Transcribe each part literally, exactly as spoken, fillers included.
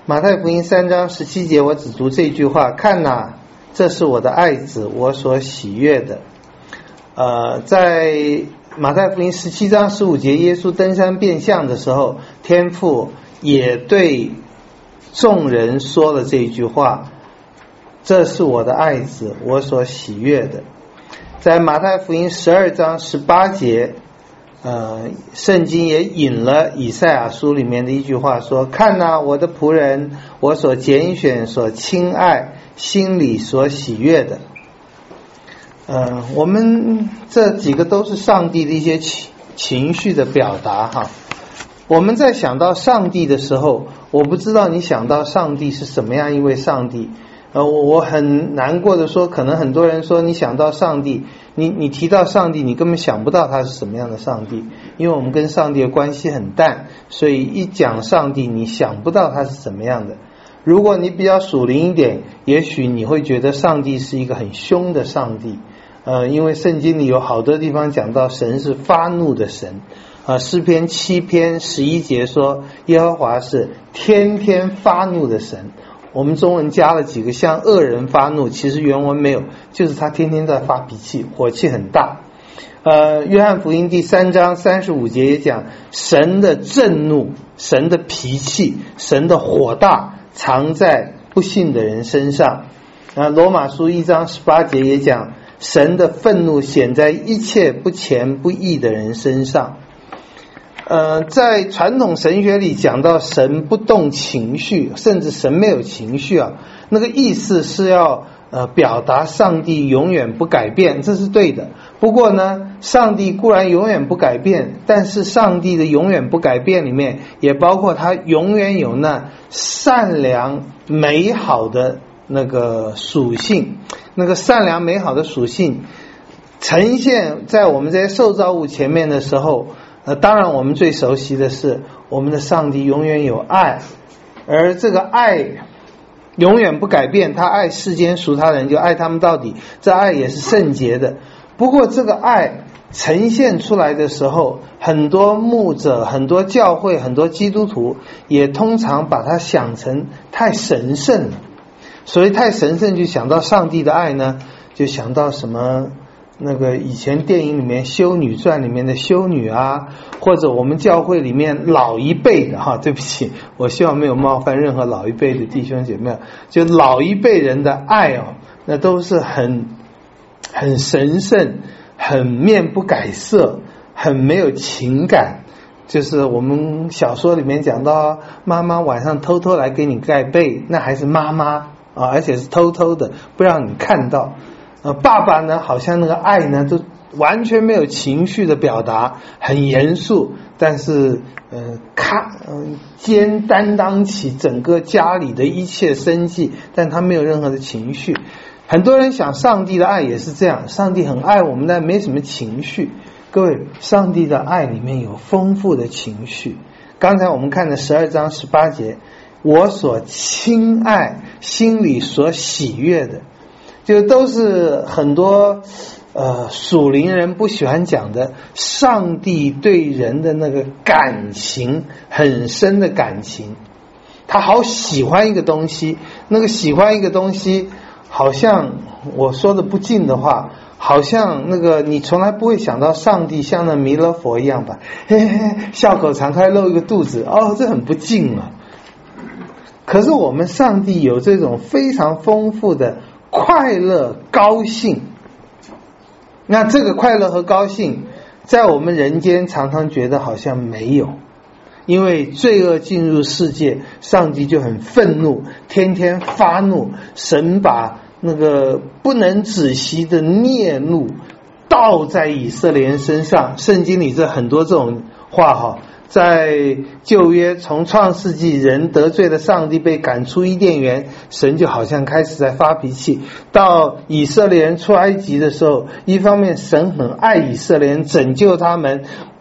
马太福音三章十七节，我只读这句话：看哪，这是我的爱子，我所喜悦的。呃，在马太福音十七章十五节，耶稣登山变相的时候，天父也对众人说了这一句话：这是我的爱子，我所喜悦的。在马太福音十二章十八节，呃，圣经也引了以赛亚书里面的一句话说：看哪，我的仆人，我所拣选，所亲爱，心里所喜悦的。呃，我们这几个都是上帝的一些情情绪的表达哈。我们在想到上帝的时候，我不知道你想到上帝是什么样一位上帝。呃，我我很难过的说，可能很多人说你想到上帝，你你提到上帝，你根本想不到他是什么样的上帝，因为我们跟上帝的关系很淡，所以一讲上帝，你想不到他是怎么样的。如果你比较属灵一点，也许你会觉得上帝是一个很凶的上帝，呃，因为圣经里有好多地方讲到神是发怒的神。啊，诗篇七篇十一节说，耶和华是天天发怒的神。我们中文加了几个像恶人发怒，其实原文没有，就是他天天在发脾气，火气很大。呃，约翰福音第三章三十五节也讲，神的震怒，神的脾气，神的火大藏在不信的人身上。啊，罗马书一章十八节也讲，神的愤怒显在一切不虔不义的人身上。呃，在传统神学里讲到神不动情绪，甚至神没有情绪啊，那个意思是要呃表达上帝永远不改变，这是对的。不过呢，上帝固然永远不改变，但是上帝的永远不改变里面也包括他永远有那善良美好的那个属性，那个善良美好的属性呈现在我们这些受造物前面的时候，呃，当然我们最熟悉的是我们的上帝永远有爱，而这个爱永远不改变，他爱世间属他人就爱他们到底，这爱也是圣洁的。不过这个爱呈现出来的时候，很多牧者，很多教会，很多基督徒也通常把它想成太神圣了。所以太神圣就想到上帝的爱呢，就想到什么那个以前电影里面修女传里面的修女啊，或者我们教会里面老一辈的哈，对不起，我希望没有冒犯任何老一辈的弟兄姐妹，就老一辈人的爱哦，那都是很很神圣，很面不改色，很没有情感。就是我们小说里面讲到妈妈晚上偷偷来给你盖被，那还是妈妈啊，而且是偷偷的，不让你看到。呃，爸爸呢，好像那个爱呢，都完全没有情绪的表达，很严肃，但是呃，咔，呃，肩担当起整个家里的一切生计，但他没有任何的情绪。很多人想上帝的爱也是这样，上帝很爱我们，但没什么情绪。各位，上帝的爱里面有丰富的情绪。刚才我们看的十二章十八节，我所亲爱，心里所喜悦的，就都是很多呃属灵人不喜欢讲的，上帝对人的那个感情，很深的感情。他好喜欢一个东西，那个喜欢一个东西，好像我说的不敬的话，好像那个你从来不会想到上帝像那弥勒佛一样吧，嘿嘿，笑口常开露一个肚子，哦，这很不敬啊。可是我们上帝有这种非常丰富的快乐高兴，那这个快乐和高兴在我们人间常常觉得好像没有，因为罪恶进入世界，上帝就很愤怒，天天发怒，神把那个不能止息的孽怒倒在以色列人身上。圣经里这很多这种话哈，在旧约从创世纪人得罪了上帝被赶出伊甸园，神就好像开始在发脾气。到以色列人出埃及的时候，一方面神很爱以色列人，拯救他们，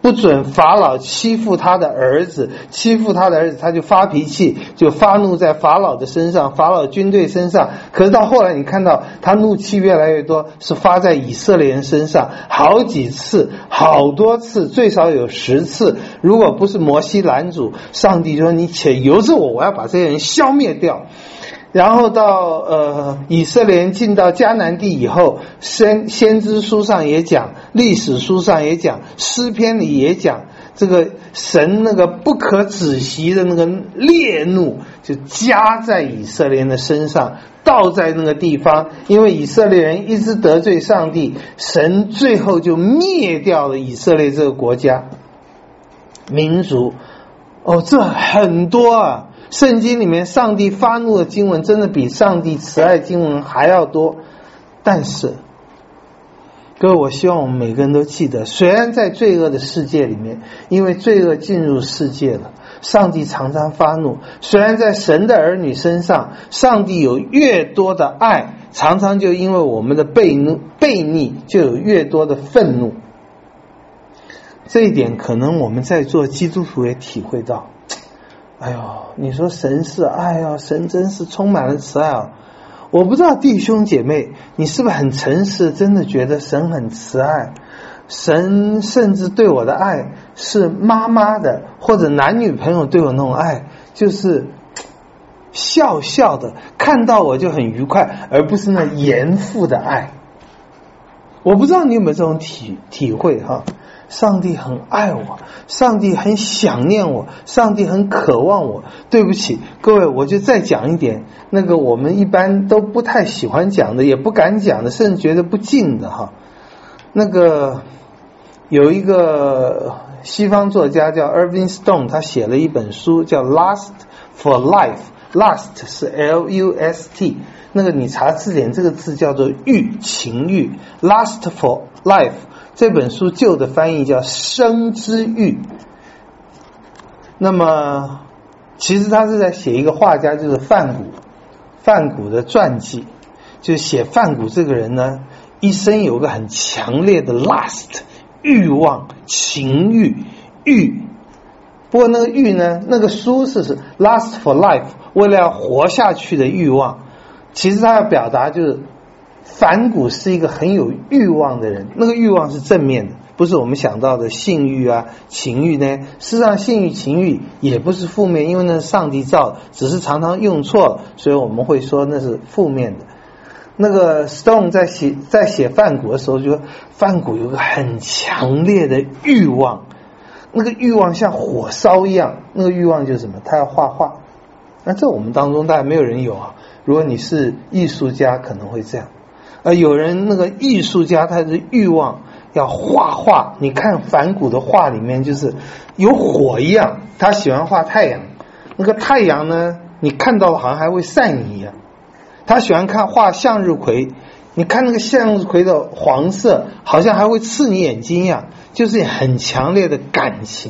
不准法老欺负他的儿子，欺负他的儿子他就发脾气，就发怒在法老的身上，法老军队身上。可是到后来你看到他怒气越来越多，是发在以色列人身上，好几次，好多次，最少有十次。如果不是摩西拦阻，上帝说你且由着我，我要把这些人消灭掉。然后到呃以色列人进到迦南地以后，先先知书上也讲，历史书上也讲，诗篇里也讲，这个神那个不可止息的那个烈怒就加在以色列人的身上，倒在那个地方，因为以色列人一直得罪上帝，神最后就灭掉了以色列这个国家民族。哦，这很多啊，圣经里面上帝发怒的经文真的比上帝慈爱经文还要多。但是各位，我希望我们每个人都记得，虽然在罪恶的世界里面，因为罪恶进入世界了，上帝常常发怒，虽然在神的儿女身上，上帝有越多的爱，常常就因为我们的悖逆悖逆就有越多的愤怒。这一点可能我们在座基督徒也体会到。哎呦，你说神是爱啊，神真是充满了慈爱啊。我不知道弟兄姐妹，你是不是很诚实，真的觉得神很慈爱？神甚至对我的爱是妈妈的，或者男女朋友对我那种爱，就是笑笑的，看到我就很愉快，而不是那严父的爱。我不知道你有没有这种体体会哈？上帝很爱我，上帝很想念我，上帝很渴望我。对不起各位，我就再讲一点，那个我们一般都不太喜欢讲的，也不敢讲的，甚至觉得不敬的哈。那个有一个西方作家叫 Irving Stone， 他写了一本书叫 Lust for Life。Lust 是 L U S T， 那个你查字典，这个字叫做欲，情欲。Lust for Life这本书旧的翻译叫生之欲。那么其实他是在写一个画家，就是梵谷，梵谷的传记，就写梵谷这个人呢，一生有个很强烈的 lust 欲望、情欲、欲。不过那个欲呢，那个书是是 lust for life， 为了要活下去的欲望。其实他要表达就是梵谷是一个很有欲望的人，那个欲望是正面的，不是我们想到的性欲啊、情欲呢。事实上性欲、情欲也不是负面，因为那是上帝造的，只是常常用错了，所以我们会说那是负面的。那个 Stone 在写在写梵谷的时候，就说梵谷有个很强烈的欲望，那个欲望像火烧一样，那个欲望就是什么？他要画画。那这我们当中大概没有人有啊，如果你是艺术家可能会这样。呃，有人那个艺术家他的欲望要画画，你看梵谷的画里面就是有火一样，他喜欢画太阳，那个太阳呢你看到了好像还会晒你一样。他喜欢看画向日葵，你看那个向日葵的黄色好像还会刺你眼睛一样，就是很强烈的感情。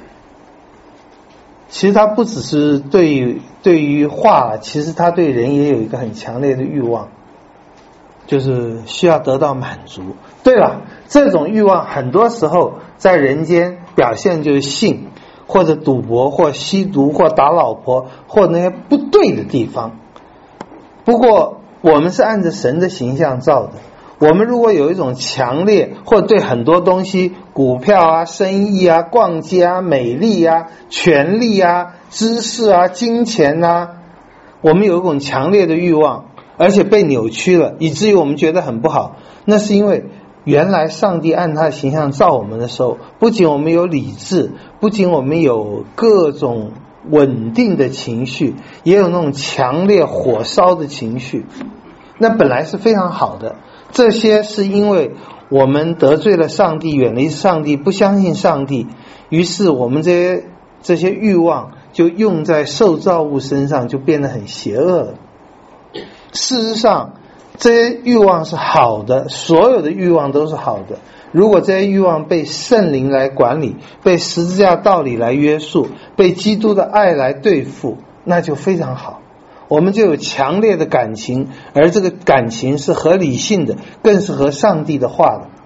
其实他不只是对于对于画，其实他对人也有一个很强烈的欲望，就是需要得到满足。对了，这种欲望很多时候在人间表现就是性，或者赌博，或吸毒，或打老婆，或那些不对的地方。不过我们是按着神的形象造的，我们如果有一种强烈或对很多东西，股票啊、生意啊、逛街啊、美丽啊、权力啊、知识啊、金钱啊，我们有一种强烈的欲望，而且被扭曲了，以至于我们觉得很不好，那是因为原来上帝按他的形象造我们的时候，不仅我们有理智，不仅我们有各种稳定的情绪，也有那种强烈火烧的情绪，那本来是非常好的。这些是因为我们得罪了上帝，远离上帝，不相信上帝，于是我们这些这些欲望就用在受造物身上，就变得很邪恶了。事实上这些欲望是好的，所有的欲望都是好的。如果这些欲望被圣灵来管理，被十字架道理来约束，被基督的爱来对付，那就非常好，我们就有强烈的感情，而这个感情是合理性的，更是合上帝的话的。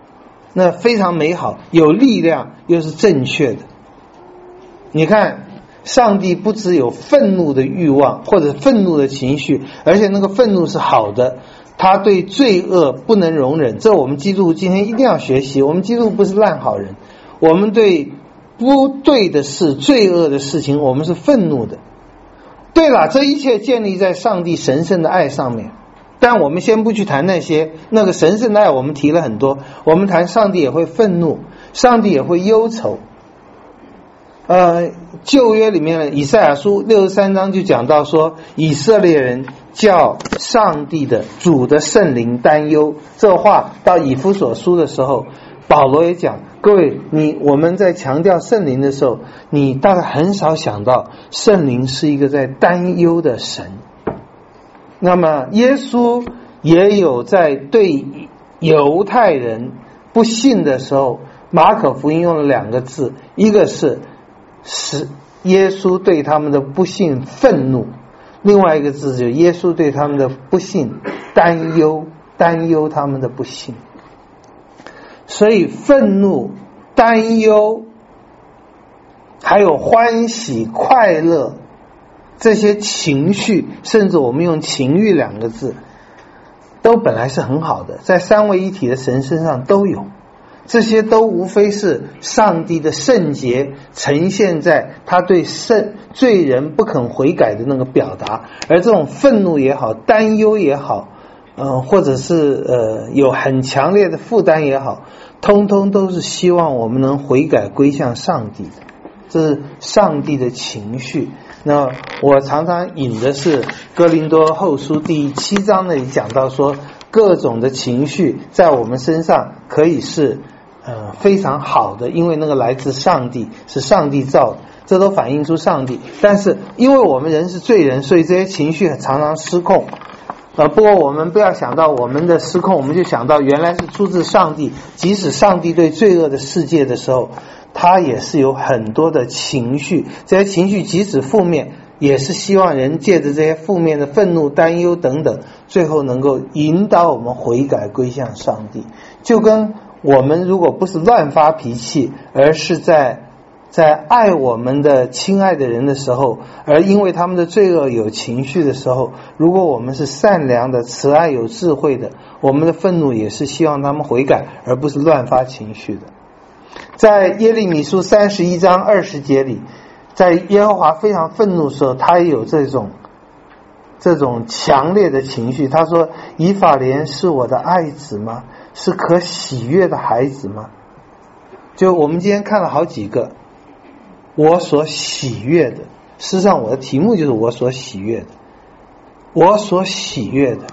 那非常美好，有力量，又是正确的。你看，上帝不只有愤怒的欲望或者愤怒的情绪，而且那个愤怒是好的，他对罪恶不能容忍。这我们基督徒今天一定要学习，我们基督徒不是烂好人，我们对不对的事、罪恶的事情，我们是愤怒的。对了，这一切建立在上帝神圣的爱上面，但我们先不去谈那些，那个神圣的爱我们提了很多，我们谈上帝也会愤怒，上帝也会忧愁。呃，旧约里面的以赛亚书六十三章就讲到说，以色列人叫上帝的主的圣灵担忧。这话到以弗所书的时候，保罗也讲，各位，你我们在强调圣灵的时候，你大概很少想到圣灵是一个在担忧的神。那么耶稣也有在对犹太人不信的时候，马可福音用了两个字，一个是是耶稣对他们的不信愤怒，另外一个字就是耶稣对他们的不信担忧，担忧他们的不信。所以愤怒、担忧还有欢喜、快乐，这些情绪，甚至我们用情欲两个字，都本来是很好的，在三位一体的神身上都有。这些都无非是上帝的圣洁呈现在他对圣罪人不肯悔改的那个表达。而这种愤怒也好，担忧也好，呃，或者是呃有很强烈的负担也好，通通都是希望我们能悔改归向上帝的，这是上帝的情绪。那我常常引的是哥林多后书第七章那里讲到说，各种的情绪在我们身上可以是呃非常好的，因为那个来自上帝，是上帝造的，这都反映出上帝。但是因为我们人是罪人，所以这些情绪常常失控。呃，不过我们不要想到我们的失控，我们就想到原来是出自上帝。即使上帝对罪恶的世界的时候，他也是有很多的情绪，这些情绪即使负面，也是希望人借着这些负面的愤怒、担忧等等，最后能够引导我们悔改归向上帝。就跟我们如果不是乱发脾气，而是在在爱我们的亲爱的人的时候，而因为他们的罪恶有情绪的时候，如果我们是善良的、慈爱有智慧的，我们的愤怒也是希望他们悔改，而不是乱发情绪的。在耶利米书三十一章二十节里，在耶和华非常愤怒的时候，他也有这种这种强烈的情绪。他说，以法莲是我的爱子吗？是可喜悦的孩子吗？就我们今天看了好几个我所喜悦的，事实上我的题目就是我所喜悦的，我所喜悦的。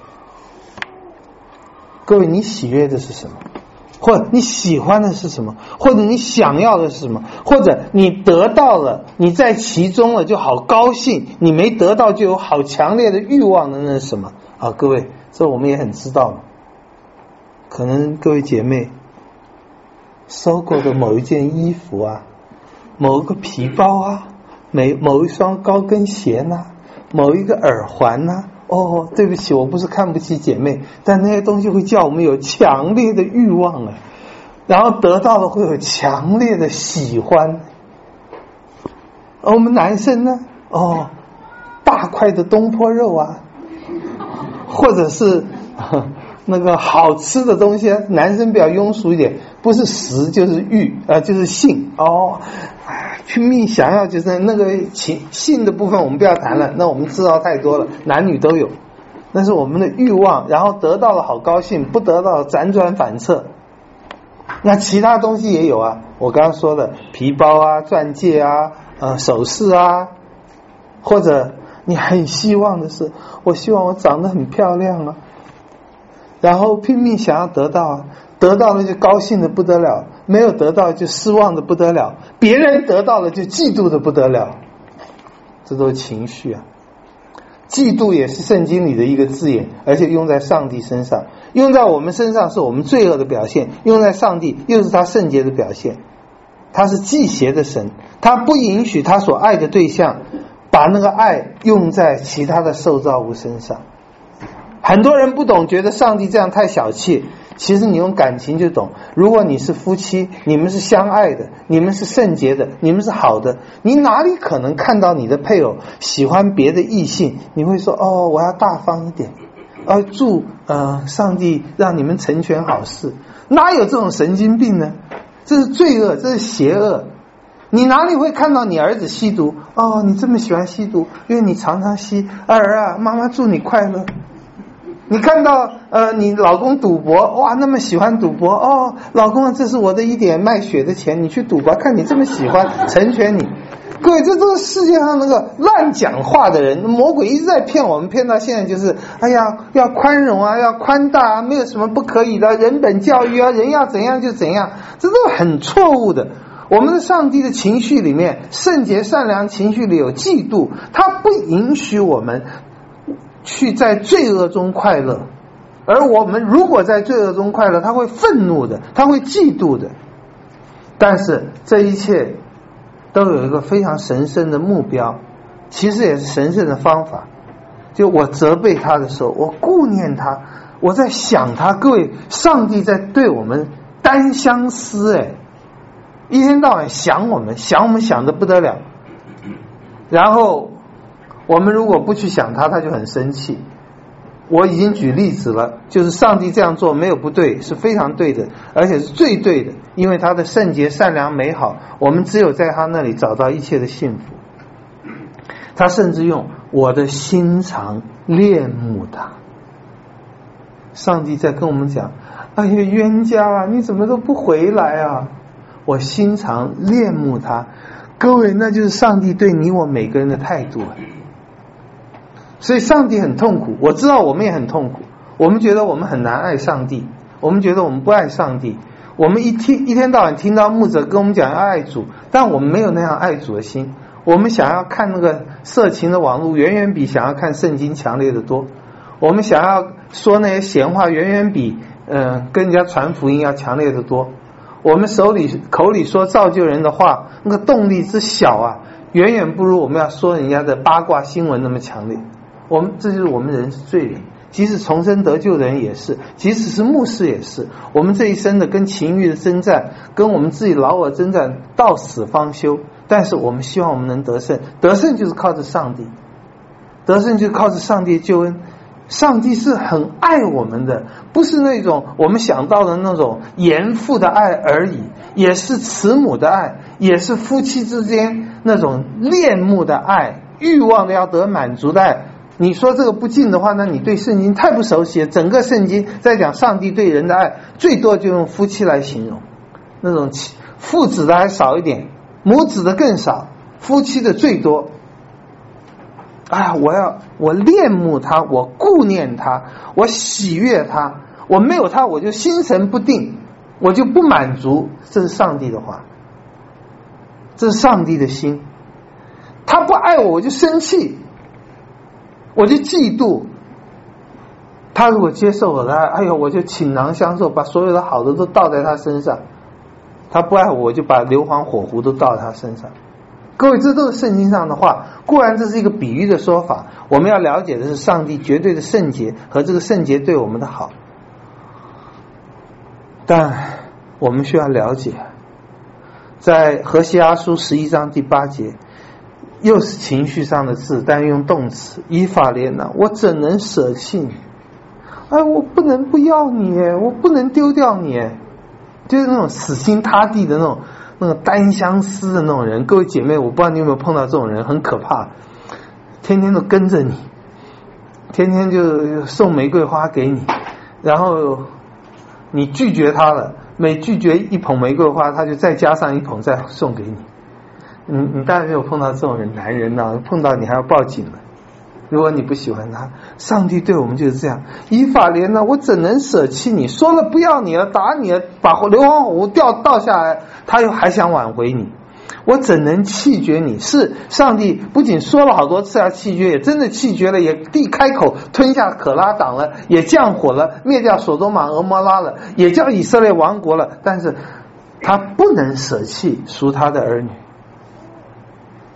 各位，你喜悦的是什么？或者你喜欢的是什么？或者你想要的是什么？或者你得到了，你在其中了就好高兴，你没得到就有好强烈的欲望的，那是什么啊？各位，这我们也很知道了。可能各位姐妹收购的某一件衣服啊，某一个皮包啊，某某一双高跟鞋呐，某一个耳环呐。哦，对不起，我不是看不起姐妹，但那些东西会叫我们有强烈的欲望啊，然后得到了会有强烈的喜欢。而我们男生呢，哦，大块的东坡肉啊，或者是那个好吃的东西，男生比较庸俗一点，不是食就是欲啊、呃，就是性哦。拼命想要，就是那个情性的部分我们不要谈了，那我们知道太多了，男女都有，那是我们的欲望，然后得到了好高兴，不得到辗转反侧。那其他东西也有啊，我刚刚说的皮包啊、钻戒啊、呃首饰啊，或者你很希望的是，我希望我长得很漂亮啊，然后拼命想要得到啊，得到了就高兴的不得了，没有得到就失望的不得了，别人得到了就嫉妒的不得了，这都是情绪啊。嫉妒也是圣经里的一个字眼，而且用在上帝身上，用在我们身上是我们罪恶的表现，用在上帝又是他圣洁的表现。他是忌邪的神，他不允许他所爱的对象把那个爱用在其他的受造物身上。 很多人不懂，觉得上帝这样太小气。其实你用感情就懂，如果你是夫妻，你们是相爱的，你们是圣洁的，你们是好的，你哪里可能看到你的配偶喜欢别的异性，你会说哦，我要大方一点，呃，祝呃上帝让你们成全好事。哪有这种神经病呢？这是罪恶，这是邪恶。你哪里会看到你儿子吸毒？哦，你这么喜欢吸毒，因为你常常吸。儿啊，妈妈祝你快乐。你看到呃你老公赌博，哇，那么喜欢赌博，哦，老公，这是我的一点卖血的钱，你去赌吧，看你这么喜欢，成全你。各位，这这个世界上那个乱讲话的人，魔鬼一直在骗我们，骗到现在就是，哎呀，要宽容啊，要宽大啊，没有什么不可以的，人本教育啊，人要怎样就怎样，这都很错误的。我们的上帝的情绪里面，圣洁善良情绪里有嫉妒，他不允许我们去在罪恶中快乐，而我们如果在罪恶中快乐，他会愤怒的，他会嫉妒的。但是这一切都有一个非常神圣的目标，其实也是神圣的方法。就我责备他的时候，我顾念他，我在想他。各位，上帝在对我们单相思，哎，一天到晚想我们，想我们想得不得了。然后我们如果不去想他，他就很生气。我已经举例子了，就是上帝这样做没有不对，是非常对的，而且是最对的，因为他的圣洁、善良、美好，我们只有在他那里找到一切的幸福。他甚至用我的心肠恋慕他。上帝在跟我们讲，哎呀，冤家啊，你怎么都不回来啊？我心肠恋慕他。各位，那就是上帝对你我每个人的态度。所以上帝很痛苦，我知道我们也很痛苦，我们觉得我们很难爱上帝，我们觉得我们不爱上帝，我们一听一天到晚听到牧者跟我们讲要爱主，但我们没有那样爱主的心。我们想要看那个色情的网络，远远比想要看圣经强烈的多。我们想要说那些闲话，远远比呃跟人家传福音要强烈的多。我们手里口里说造就人的话，那个动力之小啊，远远不如我们要说人家的八卦新闻那么强烈。我们这就是我们人是罪人，即使重生得救的人也是，即使是牧师也是。我们这一生的跟情欲的征战，跟我们自己老我征战，到死方休。但是我们希望我们能得胜，得胜就是靠着上帝，得胜就是靠着上帝的救恩。上帝是很爱我们的，不是那种我们想到的那种严父的爱而已，也是慈母的爱，也是夫妻之间那种恋慕的爱，欲望的要得满足的爱。你说这个不敬的话，那你对圣经太不熟悉了。整个圣经在讲上帝对人的爱，最多就用夫妻来形容，那种父子的还少一点，母子的更少，夫妻的最多。哎呀，我要我恋慕他，我顾念他，我喜悦他，我没有他我就心神不定，我就不满足。这是上帝的话，这是上帝的心。他不爱我，我就生气，我就嫉妒。他如果接受我的爱，哎呦，我就倾囊相授，把所有的好的都倒在他身上。他不爱我，我就把硫磺火湖都倒在他身上。各位，这都是圣经上的话，固然这是一个比喻的说法，我们要了解的是上帝绝对的圣洁和这个圣洁对我们的好。但我们需要了解，在何西阿书十一章第八节，又是情绪上的字，但用动词，以法莲哪，我怎能舍弃你？哎，我不能不要你，我不能丢掉你，就是那种死心塌地的那种那个单相思的那种人。各位姐妹，我不知道你有没有碰到这种人，很可怕，天天都跟着你，天天就送玫瑰花给你，然后你拒绝他了，每拒绝一捧玫瑰花，他就再加上一捧再送给你。你你当然没有碰到这种人，男人呢、啊，碰到你还要报警了。如果你不喜欢他，上帝对我们就是这样。以法莲呢，我怎能舍弃你？说了不要你了，打你了，把硫磺火湖掉倒下来，他又还想挽回你，我怎能弃绝你？是上帝不仅说了好多次要弃绝，也真的弃绝了，也地开口吞下可拉党了，也降火了，灭掉所多玛俄摩拉了，也叫以色列亡国了。但是他不能舍弃属他的儿女。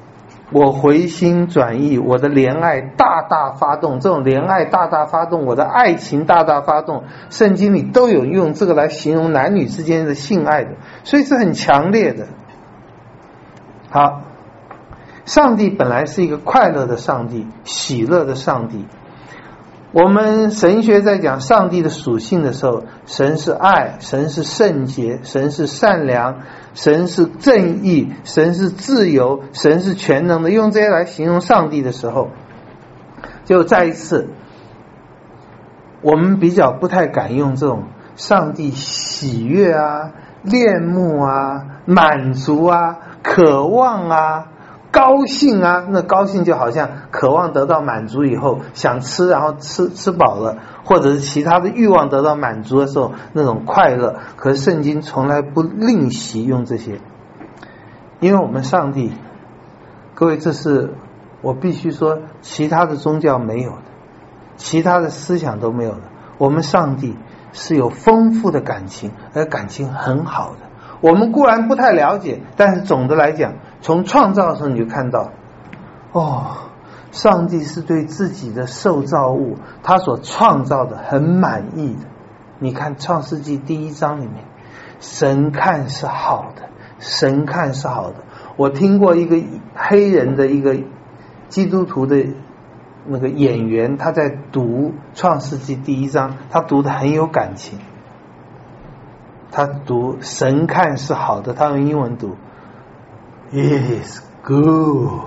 我回心转意，我的怜爱大大发动，这种怜爱大大发动，我的爱情大大发动，圣经里都有用这个来形容男女之间的性爱的，所以是很强烈的。好，上帝本来是一个快乐的上帝，喜乐的上帝。我们神学在讲上帝的属性的时候，神是爱，神是圣洁，神是善良，神是正义，神是自由，神是全能的，用这些来形容上帝的时候，就再一次我们比较不太敢用这种上帝喜悦啊、恋慕啊、满足啊、渴望啊、高兴啊，那高兴就好像渴望得到满足以后想吃，然后吃吃饱了，或者是其他的欲望得到满足的时候那种快乐。可是圣经从来不吝惜用这些，因为我们上帝，各位，这是我必须说其他的宗教没有的，其他的思想都没有的。我们上帝是有丰富的感情，而感情很好的。我们固然不太了解，但是总的来讲，从创造的时候你就看到，哦，上帝是对自己的受造物，他所创造的很满意的。你看创世纪第一章里面，神看是好的，神看是好的。我听过一个黑人的一个基督徒的那个演员，他在读创世纪第一章，他读得很有感情。他读神看是好的，他用英文读 It is good。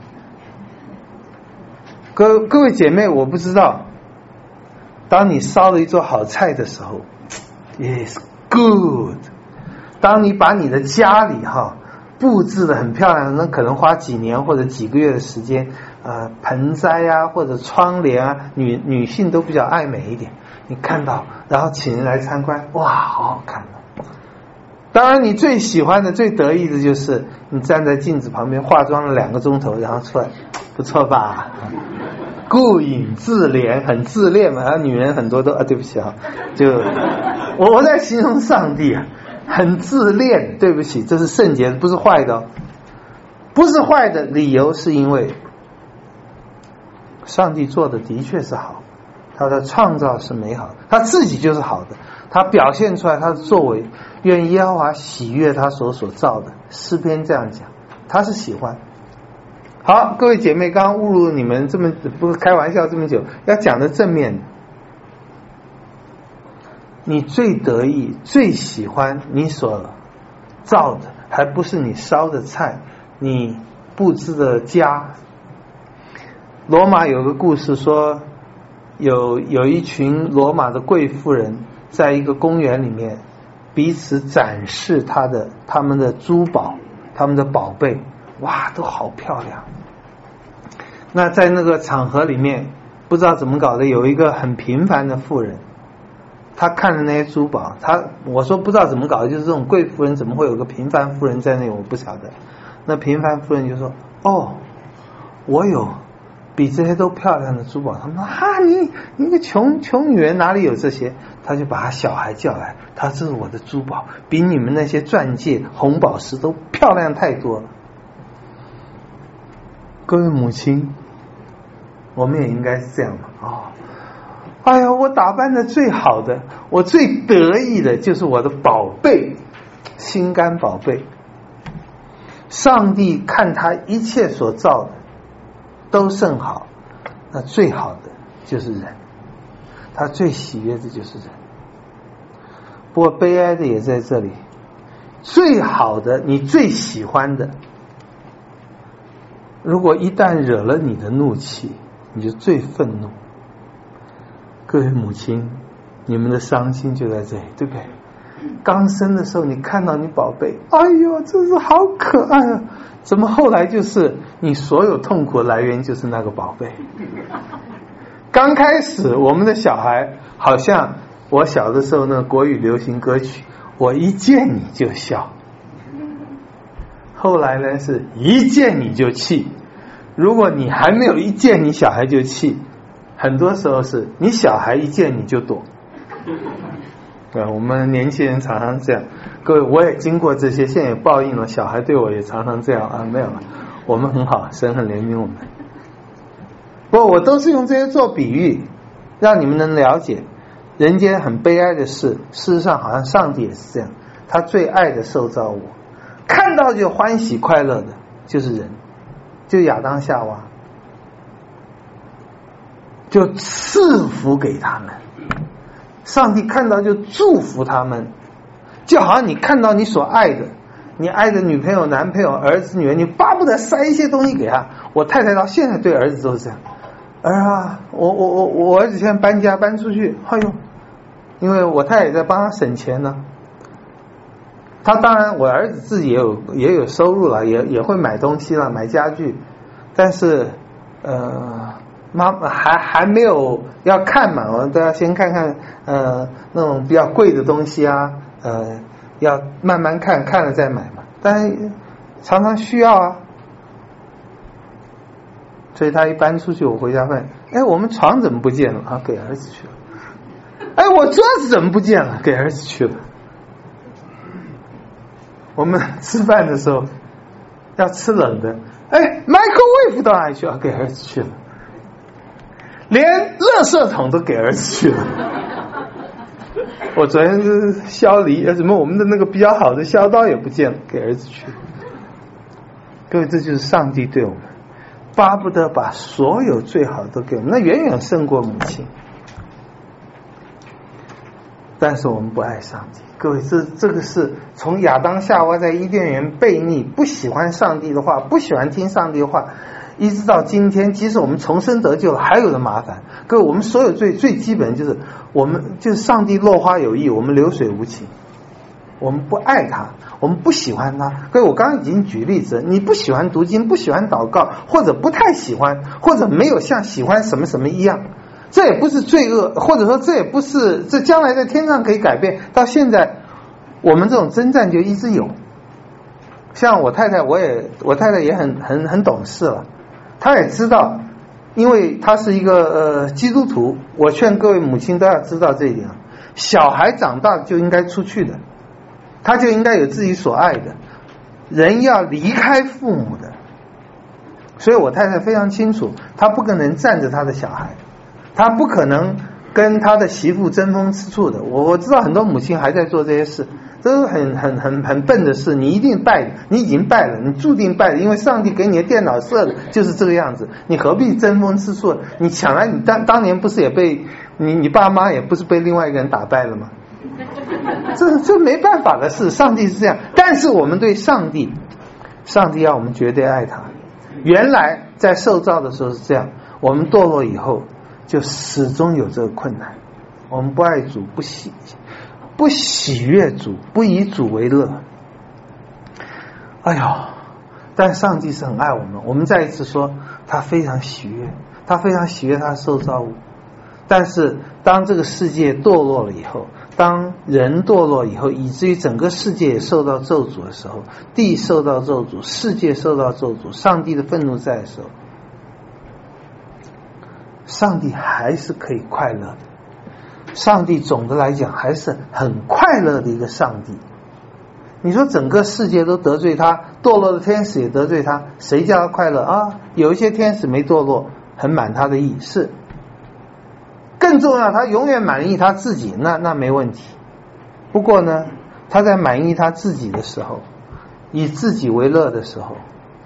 各各位姐妹，我不知道当你烧了一桌好菜的时候 It is good， 当你把你的家里哈布置得很漂亮，那可能花几年或者几个月的时间，呃，盆栽啊或者窗帘啊，女女性都比较爱美一点，你看到然后请人来参观，哇，好好看。当然你最喜欢的最得意的就是你站在镜子旁边化妆了两个钟头，然后出来，不错吧，顾影自怜，很自恋嘛。女人很多都啊，对不起啊，就我我在形容上帝啊，很自恋，对不起，这是圣洁，不是坏的哦，不是坏的理由是因为上帝做的的确是好，他的创造是美好的，他自己就是好的，他表现出来他的作为，愿耶和华喜悦他所所造的。诗篇这样讲，他是喜欢。好，各位姐妹，刚刚侮辱你们这么不是开玩笑这么久，要讲的正面，你最得意最喜欢你所造的，还不是你烧的菜，你布置的家。罗马有个故事说，有有一群罗马的贵妇人在一个公园里面彼此展示他的他们的珠宝，他们的宝贝，哇，都好漂亮。那在那个场合里面，不知道怎么搞的，有一个很平凡的妇人，他看了那些珠宝，他我说不知道怎么搞的，就是这种贵妇人怎么会有个平凡妇人在那里，我不晓得。那平凡妇人就说，哦，我有比这些都漂亮的珠宝。他们说，哈，你你个穷穷女人哪里有这些？他就把他小孩叫来，他这是我的珠宝，比你们那些钻戒红宝石都漂亮太多了。各位母亲，我们也应该是这样嘛。哦，哎呀，我打扮的最好的，我最得意的就是我的宝贝，心肝宝贝。上帝看他一切所造的都甚好，那最好的就是人，他最喜悦的就是人。不过悲哀的也在这里，最好的你最喜欢的，如果一旦惹了你的怒气，你就最愤怒。各位母亲，你们的伤心就在这里，对不对？刚生的时候你看到你宝贝，哎呦，真是好可爱啊，怎么后来就是你所有痛苦的来源就是那个宝贝。刚开始我们的小孩好像我小的时候那个国语流行歌曲，我一见你就笑，后来呢是一见你就气。如果你还没有一见你小孩就气，很多时候是你小孩一见你就躲。对，我们年轻人常常这样。各位，我也经过这些，现在也报应了，小孩对我也常常这样啊，没有了。 我们很好，神很怜悯我们。不过我都是用这些做比喻，让你们能了解人间很悲哀的事，事实上好像上帝也是这样，他最爱的受造物，看到就欢喜快乐的就是人，就亚当夏娃，就赐福给他们，上帝看到就祝福他们，就好像你看到你所爱的，你爱的女朋友、男朋友、儿子、女儿，你巴不得塞一些东西给他。我太太到现在对儿子都是这样，儿啊，我我我我儿子现在搬家搬出去，哎呦，因为我太太也在帮他省钱呢。他当然，我儿子自己也有也有收入了，也也会买东西了，买家具，但是呃，妈妈还还没有要看嘛，我们都要先看看呃那种比较贵的东西啊，呃，要慢慢看，看了再买嘛。但是常常需要啊，所以他一搬出去，我回家问，哎，我们床怎么不见了啊？给儿子去了。哎，我桌子怎么不见了？给儿子去了。我们吃饭的时候要吃冷的，哎 ，microwave 到哪里去啊？给儿子去了。连垃圾桶都给儿子去了。我昨天是削梨，什么我们的那个比较好的削刀也不见了，给儿子去了。各位，这就是上帝对我们巴不得把所有最好的都给我们，那远远胜过母亲。但是我们不爱上帝，各位，这这个是从亚当夏娃在伊甸园悖逆，不喜欢上帝的话，不喜欢听上帝的话，一直到今天，即使我们重生得救了，还有的麻烦。各位，我们所有最最基本就是我们就是上帝落花有意，我们流水无情，我们不爱他，我们不喜欢他。各位，我刚刚已经举例子，你不喜欢读经，不喜欢祷告，或者不太喜欢，或者没有像喜欢什么什么一样，这也不是罪恶，或者说这也不是这将来在天上可以改变。到现在我们这种征战就一直有。像我太太，我也我太太也很很很懂事了，她也知道，因为她是一个呃基督徒，我劝各位母亲都要知道这一点，小孩长大就应该出去的，他就应该有自己所爱的，人要离开父母的。所以我太太非常清楚，她不可能站着她的小孩，她不可能跟她的媳妇争风吃醋的。我我知道很多母亲还在做这些事，这是很很很很笨的事。你一定败的，你已经败了，你注定败了，因为上帝给你的电脑设的就是这个样子，你何必争风吃醋？你抢来，你当当年不是也被你你爸妈也不是被另外一个人打败了吗？这这没办法的事，上帝是这样。但是我们对上帝，上帝要我们绝对爱他。原来在受造的时候是这样，我们堕落以后就始终有这个困难，我们不爱主，不喜不喜悦主，不以主为乐。哎呦，但上帝是很爱我们，我们再一次说他非常喜悦，他非常喜悦他的受造物。但是当这个世界堕落了以后，当人堕落以后，以至于整个世界也受到咒诅的时候，地受到咒诅，世界受到咒诅，上帝的愤怒在的时候，上帝还是可以快乐的。上帝总的来讲还是很快乐的一个上帝。你说整个世界都得罪他，堕落的天使也得罪他，谁叫他快乐啊？有一些天使没堕落，很满他的意，是。更重要，他永远满意他自己，那那没问题。不过呢，他在满意他自己的时候，以自己为乐的时候，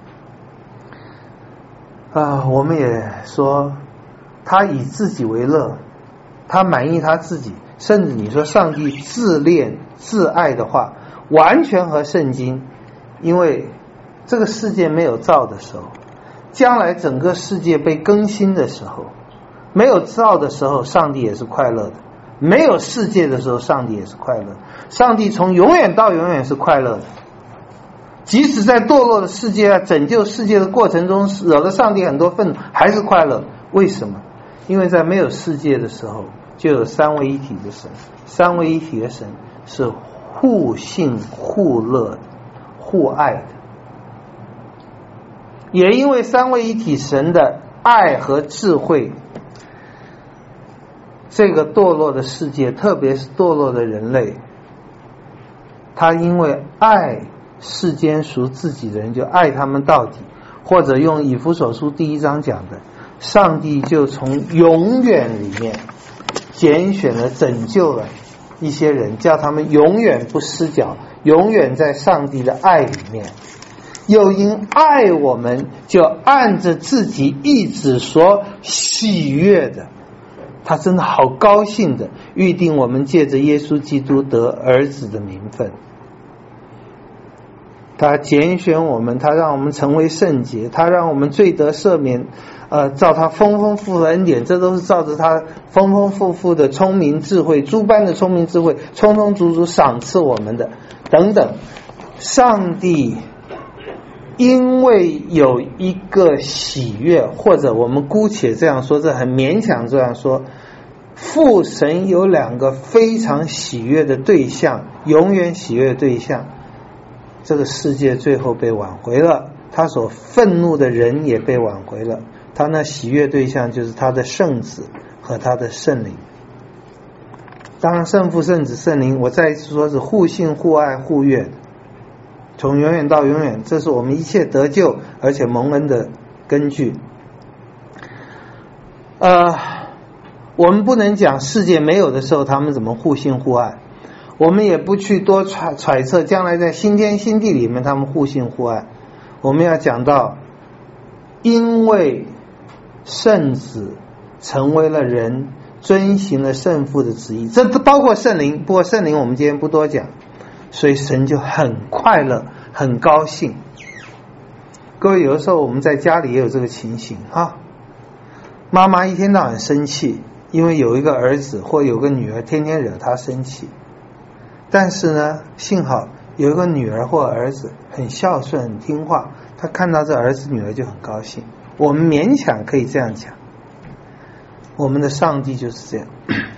啊、呃，我们也说他以自己为乐，他满意他自己，甚至你说上帝自恋自爱的话，完全和圣经，因为这个世界没有造的时候，将来整个世界被更新的时候，没有造的时候，上帝也是快乐的；没有世界的时候，上帝也是快乐的。上帝从永远到永远是快乐的，即使在堕落的世界啊，拯救世界的过程中，惹了上帝很多愤怒，还是快乐。为什么？因为在没有世界的时候，就有三位一体的神。三位一体的神是互信互乐的，互爱的。也因为三位一体神的爱和智慧，这个堕落的世界，特别是堕落的人类，他因为爱世间属自己的人，就爱他们到底， 或者用以弗所书第一章讲的，上帝就从永远里面拣选了拯救了一些人，叫他们永远不失脚，永远在上帝的爱里面，又因爱我们，就按着自己意志所喜悦的，他真的好高兴的预定我们借着耶稣基督得儿子的名分。他拣选我们，他让我们成为圣洁，他让我们罪得赦免，呃，照他丰丰富富的恩典，这都是照着他丰丰富富的聪明智慧，诸般的聪明智慧，充充足足赏赐我们的等等。上帝因为有一个喜悦，或者我们姑且这样说，这很勉强这样说，父神有两个非常喜悦的对象，永远喜悦的对象，这个世界最后被挽回了，他所愤怒的人也被挽回了，他那喜悦对象就是他的圣子和他的圣灵。当然圣父圣子圣灵，我再一次说是互信互爱互悦的，从永远到永远，这是我们一切得救而且蒙恩的根据。呃，我们不能讲世界没有的时候他们怎么互信互爱，我们也不去多揣揣测将来在新天新地里面他们互信互爱。我们要讲到因为圣子成为了人，遵行了圣父的旨意，这包括圣灵，不过圣灵我们今天不多讲，所以神就很快乐很高兴。各位有的时候我们在家里也有这个情形啊，妈妈一天到晚生气，因为有一个儿子或有个女儿天天惹她生气，但是呢幸好有一个女儿或儿子很孝顺很听话，他看到这儿子女儿就很高兴，我们勉强可以这样讲。我们的上帝就是这样，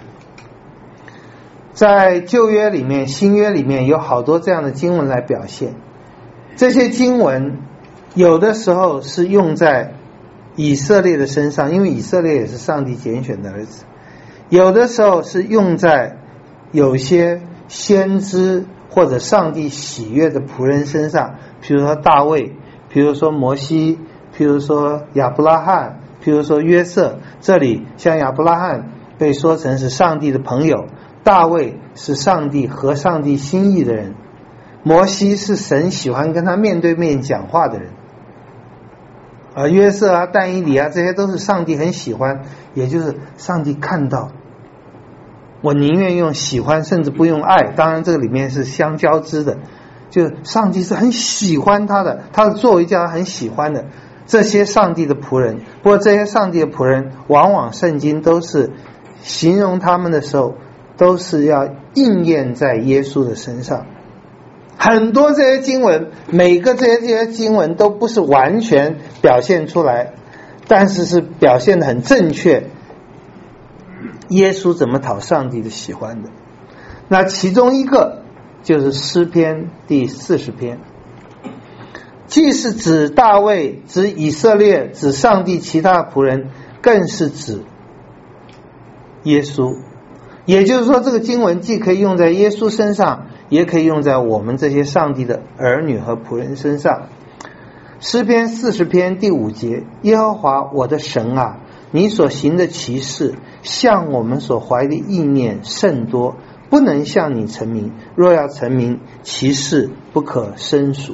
在旧约里面新约里面有好多这样的经文来表现。这些经文有的时候是用在以色列的身上，因为以色列也是上帝拣选的儿子，有的时候是用在有些先知或者上帝喜悦的仆人身上，比如说大卫，比如说摩西，比如说亚伯拉罕，比如说约瑟。这里像亚伯拉罕被说成是上帝的朋友，大卫是上帝合上帝心意的人，摩西是神喜欢跟他面对面讲话的人，而约瑟啊但以理啊这些都是上帝很喜欢，也就是上帝看到，我宁愿用喜欢甚至不用爱，当然这个里面是相交织的，就上帝是很喜欢他的，他的作为叫他很喜欢的这些上帝的仆人。不过这些上帝的仆人往往圣经都是形容他们的时候都是要应验在耶稣的身上。很多这些经文，每个这些这些经文都不是完全表现出来，但是是表现得很正确，耶稣怎么讨上帝的喜欢的。那其中一个就是诗篇第四十篇，既是指大卫，指以色列，指上帝其他的仆人，更是指耶稣。也就是说这个经文既可以用在耶稣身上，也可以用在我们这些上帝的儿女和仆人身上。诗篇四十篇第五节，耶和华我的神啊，你所行的奇事像我们所怀的意念甚多，不能向你陈明，若要陈明，其事不可胜数。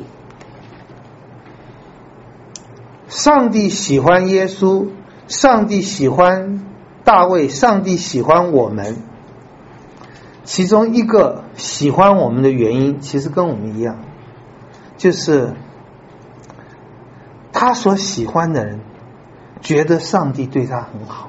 上帝喜欢耶稣，上帝喜欢大卫，上帝喜欢我们，其中一个喜欢我们的原因其实跟我们一样，就是他所喜欢的人觉得上帝对他很好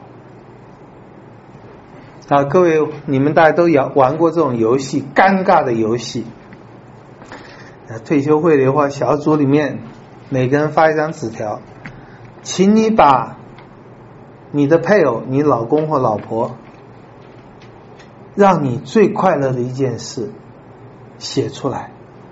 啊。各位你们大家都玩过这种游戏，尴尬的游戏，退休会的话小组里面每个人发一张纸条，请你把你的配偶，你老公或老婆让你最快乐的一件事写出来，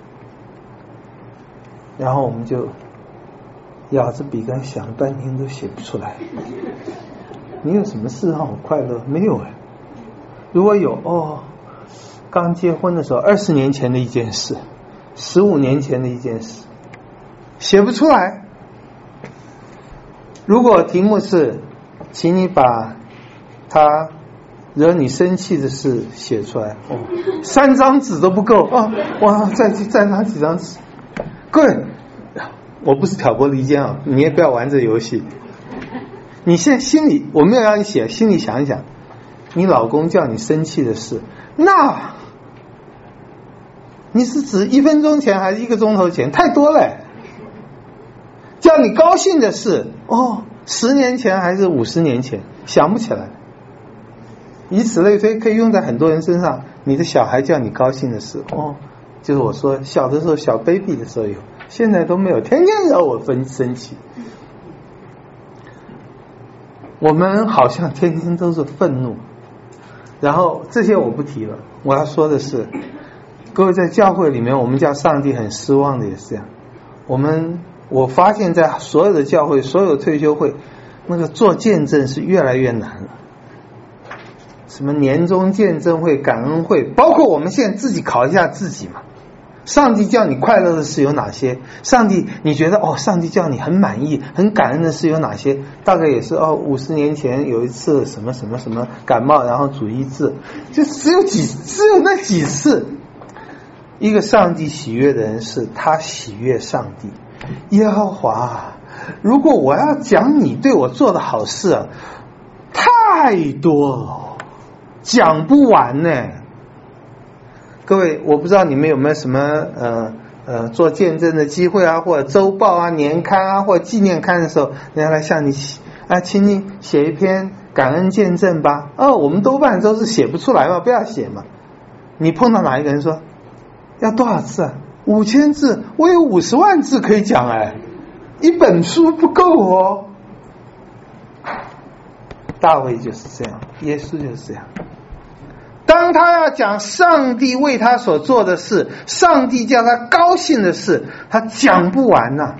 然后我们就咬着笔杆想了半天都写不出来。你有什么事让我快乐？没有哎。如果有哦，刚结婚的时候二十年前的一件事，十五年前的一件事，写不出来。 如果题目是请你把他惹你生气的事写出来，哦，三张纸都不够啊！哇，再再拿几张纸。各位，我不是挑拨离间啊，你也不要玩这游戏。你现在心里，我没有让你写，心里想一想，你老公叫你生气的事，那你是指一分钟前还是一个钟头前？太多了。叫你高兴的事，哦，十年前还是五十年前，想不起来。以此类推，可以用在很多人身上。你的小孩叫你高兴的事，哦，就是我说小的时候小 baby 的时候有，现在都没有，天天让我分生气。我们好像天天都是愤怒，然后这些我不提了。我要说的是，各位在教会里面，我们叫上帝很失望的也是这样。我们我发现在所有的教会，所有退休会，那个做见证是越来越难了。什么年终见证会、感恩会，包括我们现在自己考一下自己嘛。上帝叫你快乐的事有哪些？上帝你觉得哦，上帝叫你很满意、很感恩的事有哪些？大概也是哦，五十年前有一次什么什么什么感冒，然后主医治，就只有几只有那几次。一个上帝喜悦的人是他喜悦上帝。耶和华，如果我要讲你对我做的好事啊，太多了，讲不完呢。各位，我不知道你们有没有什么呃呃做见证的机会啊，或者周报啊、年刊啊，或者纪念刊的时候，人家来向你啊，请你写一篇感恩见证吧。哦，我们多半都是写不出来嘛，不要写嘛。你碰到哪一个人说要多少字啊？五千字，我有五十万字可以讲哎，一本书不够哦。大卫就是这样，耶稣就是这样。当他要讲上帝为他所做的事，上帝叫他高兴的事，他讲不完呐、啊，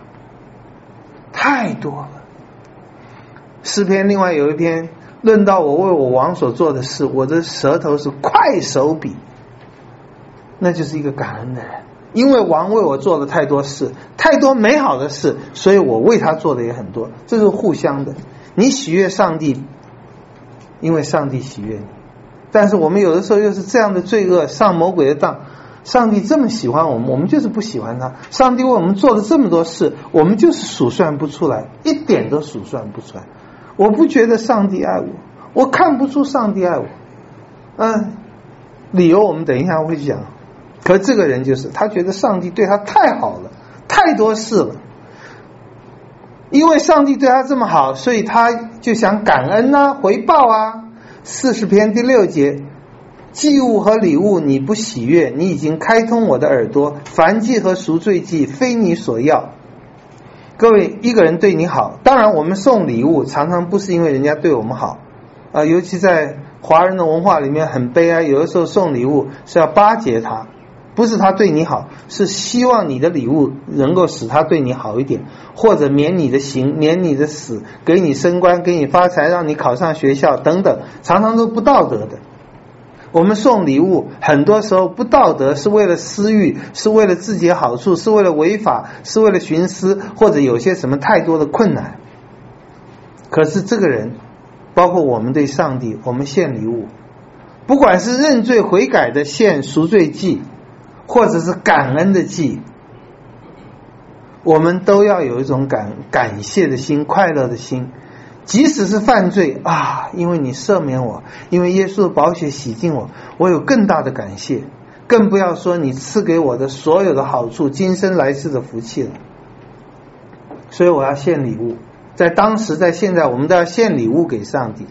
太多了。诗篇另外有一篇论到我为我王所做的事，我的舌头是快手笔，那就是一个感恩的人。因为王为我做了太多事，太多美好的事，所以我为他做的也很多，这是互相的。你喜悦上帝，因为上帝喜悦你。但是我们有的时候又是这样的罪恶，上魔鬼的当。上帝这么喜欢我们，我们就是不喜欢他。上帝为我们做了这么多事，我们就是数算不出来，一点都数算不出来。我不觉得上帝爱我，我看不出上帝爱我。嗯，理由我们等一下会讲。可这个人就是他觉得上帝对他太好了，太多事了。因为上帝对他这么好，所以他就想感恩啊，回报啊。四十篇第六节，祭物和礼物你不喜悦，你已经开通我的耳朵，燔祭和赎罪祭非你所要。各位，一个人对你好，当然我们送礼物常常不是因为人家对我们好啊、呃，尤其在华人的文化里面很悲哀，有的时候送礼物是要巴结他，不是他对你好，是希望你的礼物能够使他对你好一点，或者免你的刑，免你的死，给你升官，给你发财，让你考上学校等等，常常都不道德的。我们送礼物很多时候不道德，是为了私欲，是为了自己的好处，是为了违法，是为了徇私，或者有些什么太多的困难。可是这个人，包括我们对上帝，我们献礼物，不管是认罪悔改的献赎罪祭，或者是感恩的祭，我们都要有一种感感谢的心，快乐的心。即使是犯罪啊，因为你赦免我，因为耶稣的宝血洗净我，我有更大的感谢。更不要说你赐给我的所有的好处，今生来世的福气了。所以我要献礼物，在当时在现在我们都要献礼物给上帝。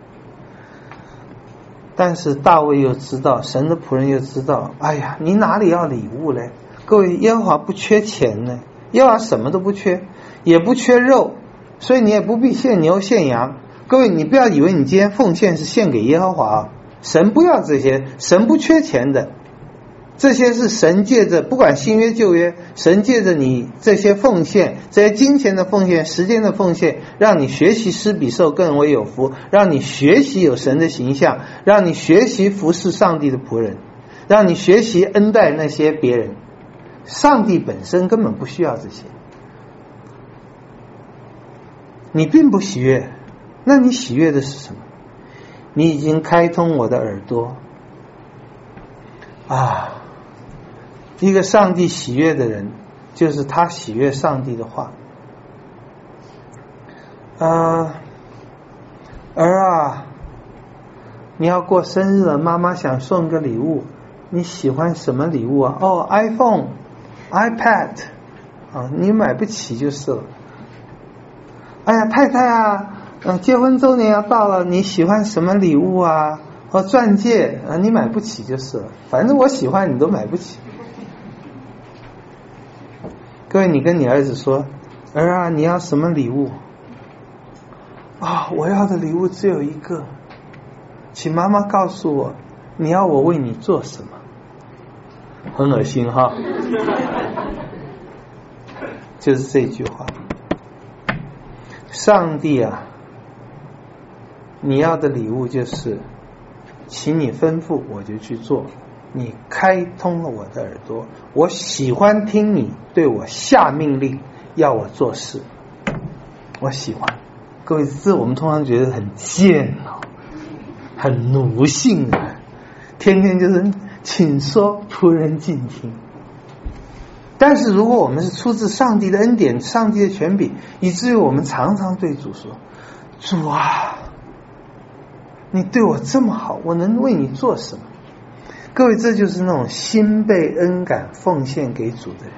但是大卫又知道，神的仆人又知道，哎呀，你哪里要礼物呢？各位，耶和华不缺钱呢，耶和华什么都不缺，也不缺肉，所以你也不必献牛献羊。各位，你不要以为你今天奉献是献给耶和华，神不要这些，神不缺钱的。这些是神借着不管新约旧约，神借着你这些奉献，这些金钱的奉献，时间的奉献，让你学习施比受更为有福，让你学习有神的形象，让你学习服侍上帝的仆人，让你学习恩待那些别人。上帝本身根本不需要这些。 你并不喜悦，那你喜悦的是什么？你已经开通我的耳朵啊！一个上帝喜悦的人，就是他喜悦上帝的话。啊，儿啊，你要过生日了，妈妈想送个礼物，你喜欢什么礼物啊？哦 ，iPhone、iPad 啊，你买不起就是了。哎呀，太太啊，嗯，结婚周年要到了，你喜欢什么礼物啊？哦，钻戒啊，你买不起就是了，反正我喜欢你都买不起。各位，你跟你儿子说，儿啊，你要什么礼物？啊，我要的礼物只有一个，请妈妈告诉我，你要我为你做什么？很恶心哈，就是这句话。上帝啊，你要的礼物就是，请你吩咐我就去做。你开通了我的耳朵，我喜欢听你对我下命令，要我做事，我喜欢。各位，这我们通常觉得很贱哦，很奴性啊，天天就是请说，仆人静听。但是如果我们是出自上帝的恩典，上帝的权柄，以至于我们常常对主说，主啊，你对我这么好，我能为你做什么？各位，这就是那种心被恩感奉献给主的人，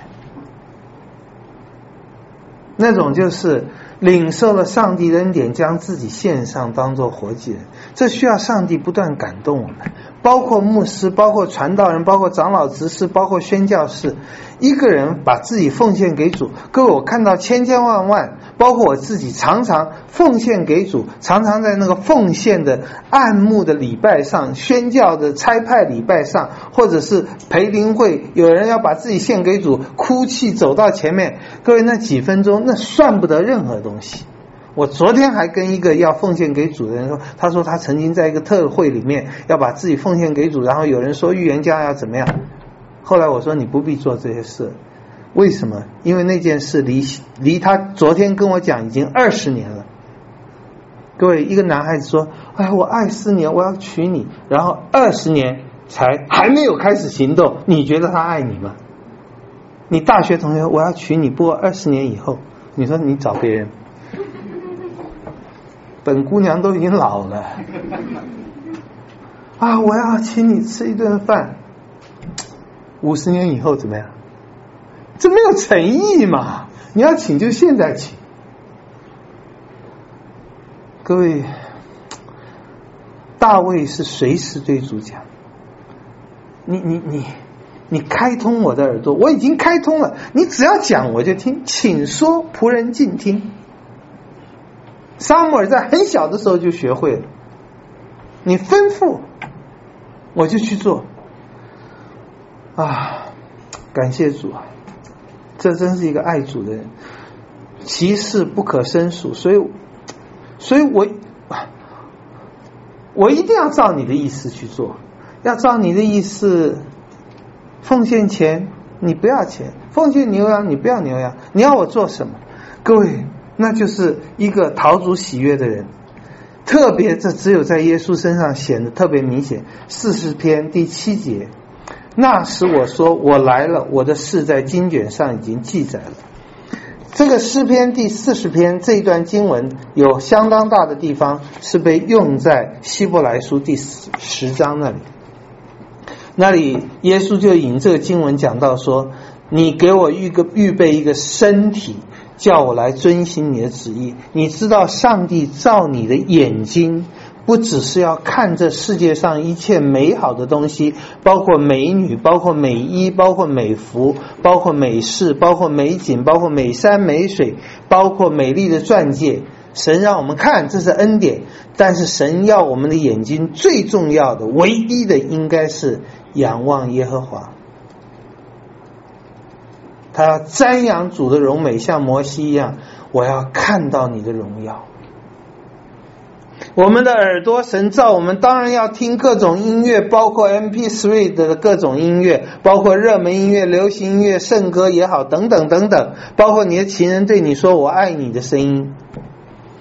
那种就是领受了上帝的恩典，将自己献上当作活祭人。这需要上帝不断感动我们，包括牧师，包括传道人，包括长老执事，包括宣教士。一个人把自己奉献给主，各位，我看到千千万万，包括我自己常常奉献给主，常常在那个奉献的暗牧的礼拜上，宣教的差派礼拜上，或者是培灵会，有人要把自己献给主，哭泣走到前面，各位，那几分钟那算不得任何东西。我昨天还跟一个要奉献给主的人说，他说他曾经在一个特会里面要把自己奉献给主，然后有人说预言家要怎么样，后来我说你不必做这些事。为什么？因为那件事离离他昨天跟我讲已经二十年了。各位，一个男孩子说，哎，我爱四年，我要娶你，然后二十年才还没有开始行动，你觉得他爱你吗？你大学同学，我要娶你，不过二十年以后，你说你找别人，本姑娘都已经老了啊！我要请你吃一顿饭，五十年以后怎么样？这没有诚意嘛！你要请就现在请。各位，大卫是随时对主讲，你你你你开通我的耳朵，我已经开通了，你只要讲我就听，请说，仆人静听。撒母耳在很小的时候就学会了，你吩咐我就去做啊！感谢主啊，这真是一个爱主的人，其事不可胜数，所以所以我我一定要照你的意思去做，要照你的意思。奉献钱你不要钱，奉献牛羊你不要牛羊，你要我做什么？各位，那就是一个讨主喜悦的人。特别这只有在耶稣身上显得特别明显。四十篇第七节，那时我说我来了，我的事在经卷上已经记载了。这个诗篇第四十篇这一段经文有相当大的地方是被用在希伯来书第十章那里，那里耶稣就引这个经文讲到说，你给我预个预备一个身体，叫我来遵行你的旨意。你知道上帝造你的眼睛不只是要看这世界上一切美好的东西，包括美女，包括美衣，包括美服，包括美事，包括美景，包括美山美水，包括美丽的钻戒。神让我们看，这是恩典，但是神要我们的眼睛最重要的唯一的应该是仰望耶和华。他要瞻仰主的荣美，像摩西一样，我要看到你的荣耀。我们的耳朵，神造我们当然要听各种音乐，包括 M P 三 的各种音乐，包括热门音乐、流行音乐、圣歌也好，等等等等，包括你的情人对你说我爱你的声音。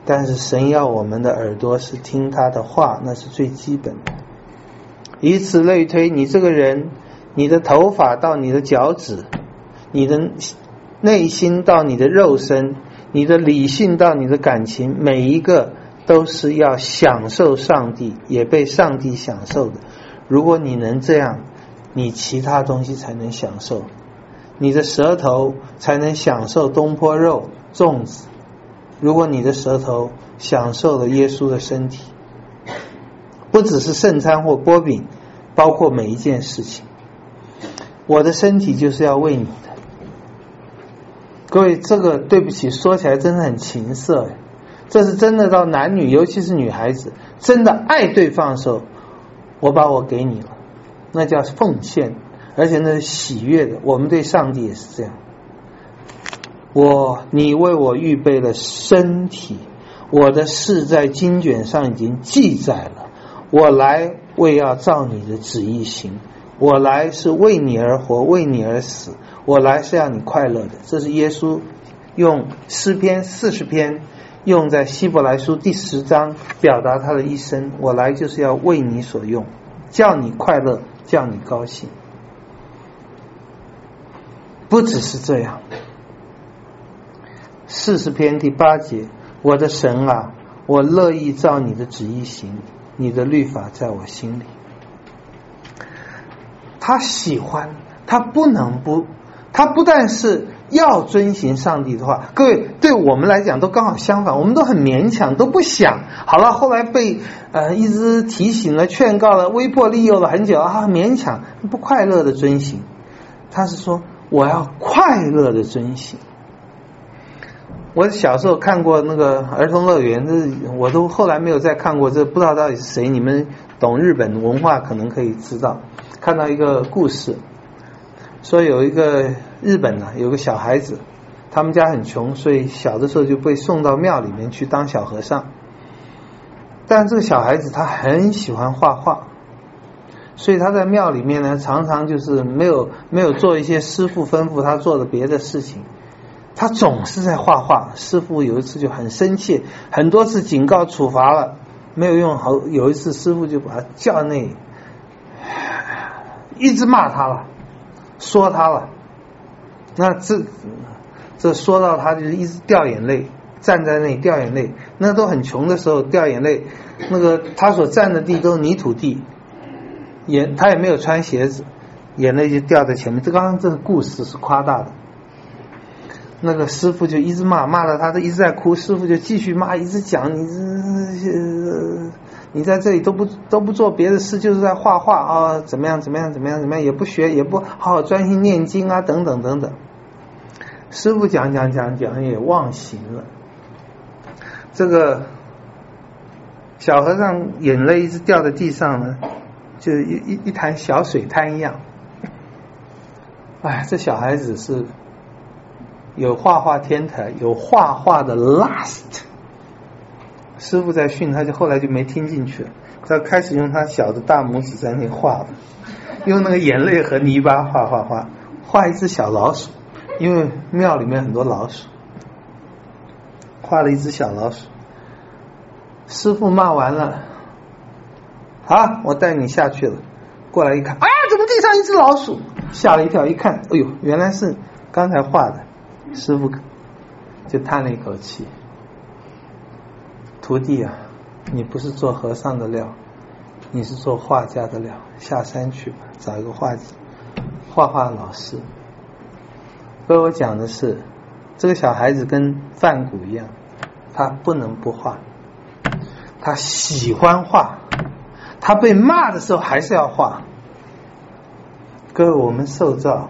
但是神要我们的耳朵是听他的话，那是最基本的。以此类推，你这个人，你的头发到你的脚趾，你的内心到你的肉身，你的理性到你的感情，每一个都是要享受上帝，也被上帝享受的。如果你能这样，你其他东西才能享受。你的舌头才能享受东坡肉、粽子。如果你的舌头享受了耶稣的身体，不只是圣餐或波饼，包括每一件事情。我的身体就是要为你的。各位，这个对不起，说起来真的很情色，这是真的到男女，尤其是女孩子，真的爱对方的时候，我把我给你了，那叫奉献，而且那是喜悦的。我们对上帝也是这样。我，你为我预备了身体，我的事在经卷上已经记载了。我来为要照你的旨意行，我来是为你而活，为你而死，我来是要你快乐的。这是耶稣用诗篇四十篇，用在希伯来书第十章表达他的一生。我来就是要为你所用，叫你快乐，叫你高兴。不只是这样，四十篇第八节，我的神啊，我乐意照你的旨意行，你的律法在我心里。他喜欢，他不能不，他不但是要遵行上帝的话，各位，对我们来讲都刚好相反，我们都很勉强，都不想。好了，后来被呃一直提醒了、劝告了、威迫利诱了很久啊，勉强不快乐的遵行。他是说我要快乐的遵行。我小时候看过那个儿童乐园，这我都后来没有再看过，这不知道到底是谁，你们懂日本文化可能可以知道。看到一个故事，说有一个日本呢、啊、有个小孩子，他们家很穷，所以小的时候就被送到庙里面去当小和尚。但这个小孩子他很喜欢画画，所以他在庙里面呢，常常就是没有没有做一些师父吩咐他做的别的事情，他总是在画画。师父有一次就很生气，很多次警告处罚了，没有用。好，有一次师父就把他叫到那里，一直骂他了，说他了。那这这说到他就是一直掉眼泪，站在那里掉眼泪。那都很穷的时候掉眼泪，那个他所站的地都是泥土地，也他也没有穿鞋子，眼泪就掉在前面。这刚刚这个故事是夸大的。那个师父就一直骂，骂了他都一直在哭，师父就继续骂，一直讲你这你在这里都不都不做别的事，就是在画画啊，怎么样怎么样怎么样怎么样，也不学，也不好好专心念经啊，等等等等。师父讲讲讲讲也忘形了。这个小和尚眼泪一直掉在地上呢，就一一一潭小水滩一样。哎，这小孩子是有画画天才，有画画的 lust。 师父在训他，就后来就没听进去了，他开始用他小的大拇指在那画了，用那个眼泪和泥巴画画画，画一只小老鼠，因为庙里面很多老鼠，画了一只小老鼠。师父骂完了，好，我带你下去了。过来一看，哎呀，怎么地上一只老鼠？吓了一跳，一看，哎呦，原来是刚才画的。师父就叹了一口气，徒弟啊，你不是做和尚的料，你是做画家的料，下山去吧，找一个画画画老师。所以我讲的是，这个小孩子跟梵谷一样，他不能不画，他喜欢画，他被骂的时候还是要画。各位，我们受造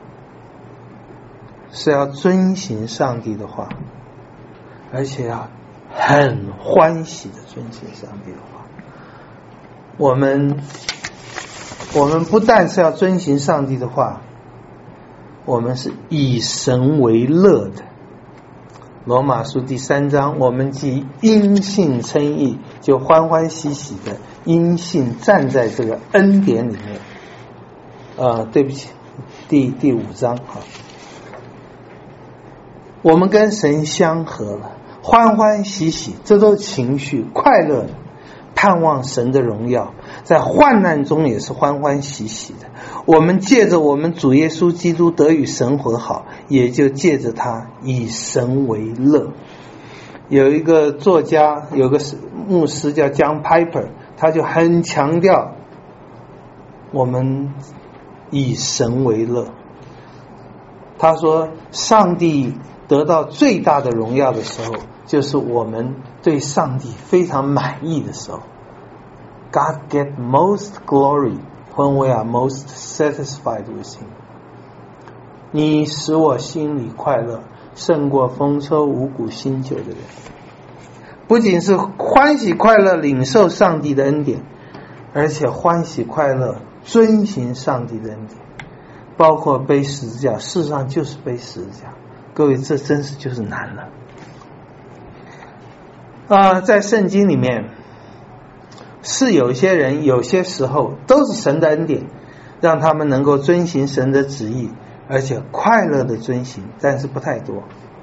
是要遵行上帝的话，而且要很欢喜的遵行上帝的话。我们我们不但是要遵行上帝的话，我们是以神为乐的。罗马书第三章，我们既因信称义，就欢欢喜喜的因信站在这个恩典里面。呃，对不起，第第五章哈，我们跟神相合了， 欢欢喜喜，这都是情绪，快乐的，盼望神的荣耀，在患难中也是欢欢喜喜的。我们借着我们主耶稣基督得与神和好，也就借着他以神为乐。有一个作家，有个牧师叫 John Piper， 他就很强调我们以神为乐。他说上帝得到最大的荣耀的时候，就是我们对上帝非常满意的时候。 God get most glory when we are most satisfied with him。 你使我心里快乐，胜过风抽五谷新酒的人。不仅是欢喜快乐领受上帝的恩典，而且欢喜快乐遵行上帝的恩典，包括背十字架。事实上就是背十字架，各位，这真是就是难了啊、呃！在圣经里面是有些人有些时候都是神的恩典，让他们能够遵行神的旨意，而且快乐的遵行，但是不太多。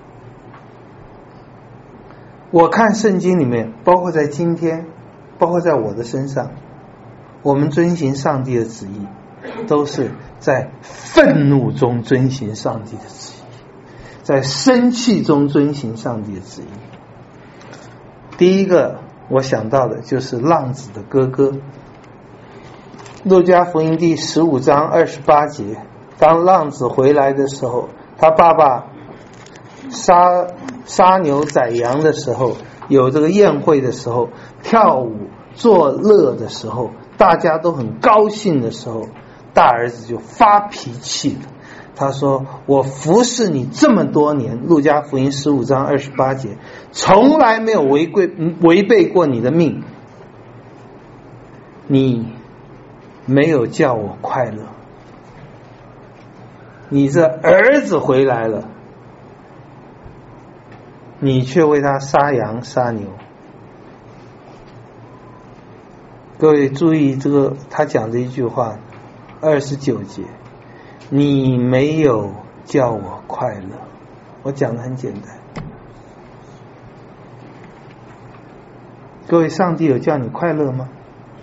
我看圣经里面，包括在今天，包括在我的身上，我们遵行上帝的旨意，都是在愤怒中遵行上帝的旨意，在生气中遵行上帝的旨意。第一个我想到的就是浪子的哥哥。路加福音第十五章二十八节，当浪子回来的时候，他爸爸杀杀牛宰羊的时候，有这个宴会的时候，跳舞作乐的时候，大家都很高兴的时候，大儿子就发脾气了。他说我服侍你这么多年，路加福音十五章二十八节，从来没有违规违背过你的命，你没有叫我快乐，你这儿子回来了，你却为他杀羊杀牛。各位注意这个他讲的一句话，二十九节，你没有叫我快乐。我讲的很简单，各位，上帝有叫你快乐吗？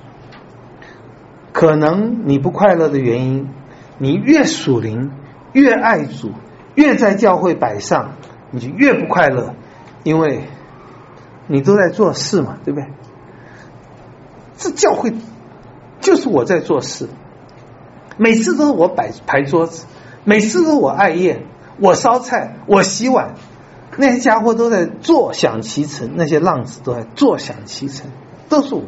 可能你不快乐的原因，你越属灵，越爱主，越在教会摆上，你就越不快乐，因为你都在做事嘛，对不对？这教会就是我在做事，每次都是我摆排桌子，每次都是我爱宴，我烧菜，我洗碗，那些家伙都在坐享其成，那些浪子都在坐享其成，都是我。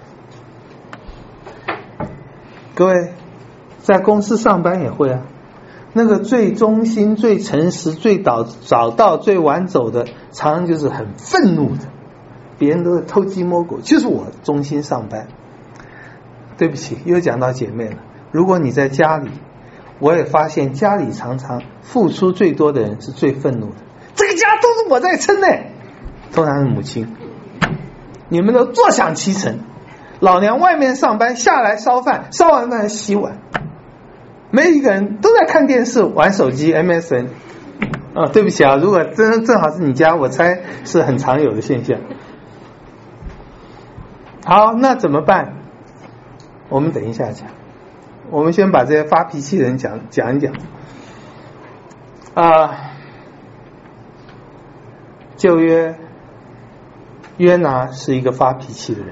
各位在公司上班也会啊，那个最忠心最诚实最早早到最晚走的，常常就是很愤怒的，别人都在偷鸡摸狗，就是我忠心上班。对不起，又讲到姐妹了。如果你在家里，我也发现家里常常付出最多的人是最愤怒的，这个家都是我在撑的，通常是母亲，你们都坐享其成。老娘外面上班下来烧饭，烧完饭洗碗，没一个人都在看电视玩手机 M S N 啊，对不起啊，如果真正好是你家，我猜是很常有的现象。好，那怎么办？我们等一下讲，我们先把这些发脾气的人讲讲一讲啊。旧约约拿是一个发脾气的人，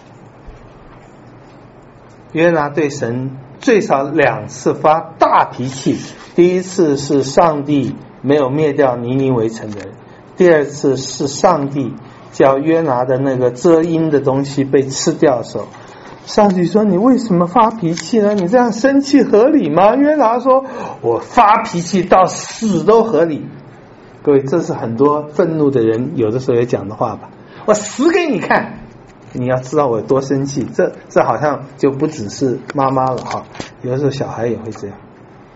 约拿对神最少两次发大脾气，第一次是上帝没有灭掉尼尼微城的人，第二次是上帝叫约拿的那个遮阴的东西被吃掉的时候，上帝说你为什么发脾气呢？你这样生气合理吗？约拿说我发脾气到死都合理。各位，这是很多愤怒的人有的时候也讲的话吧，我死给你看。你要知道我有多生气，这这好像就不只是妈妈了哈，有的时候小孩也会这样。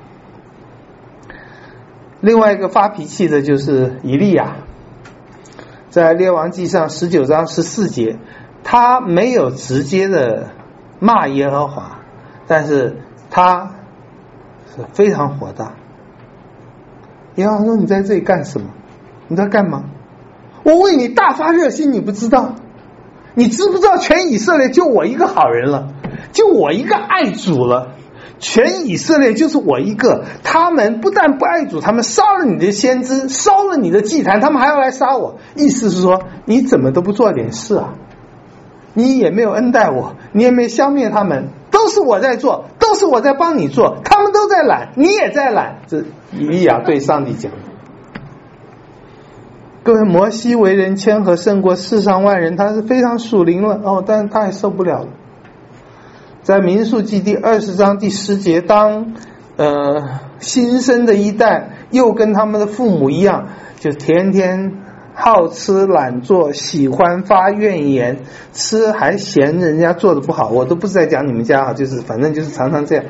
另外一个发脾气的就是以利亚，在列王记上十九章十四节，他没有直接的骂耶和华，但是他是非常火大。耶和华说你在这里干什么？你在干嘛？ 我为你大发热心，你不知道？你知不知道全以色列就我一个好人了，就我一个爱主了，全以色列就是我一个。他们不但不爱主，他们烧了你的先知，烧了你的祭坛，他们还要来杀我。意思是说，你怎么都不做点事啊？你也没有恩待我，你也没消灭他们，都是我在做，都是我在帮你做，他们都在懒，你也在懒。这以利亚对上帝讲。各位，摩西为人谦和，胜过世上万人，他是非常属灵了哦，但是他也受不了了。在民数记第二十章第十节，当呃新生的一代又跟他们的父母一样，就天天好吃懒做，喜欢发怨言，吃还嫌人家做的不好。我都不是在讲你们家啊，就是反正就是常常这样。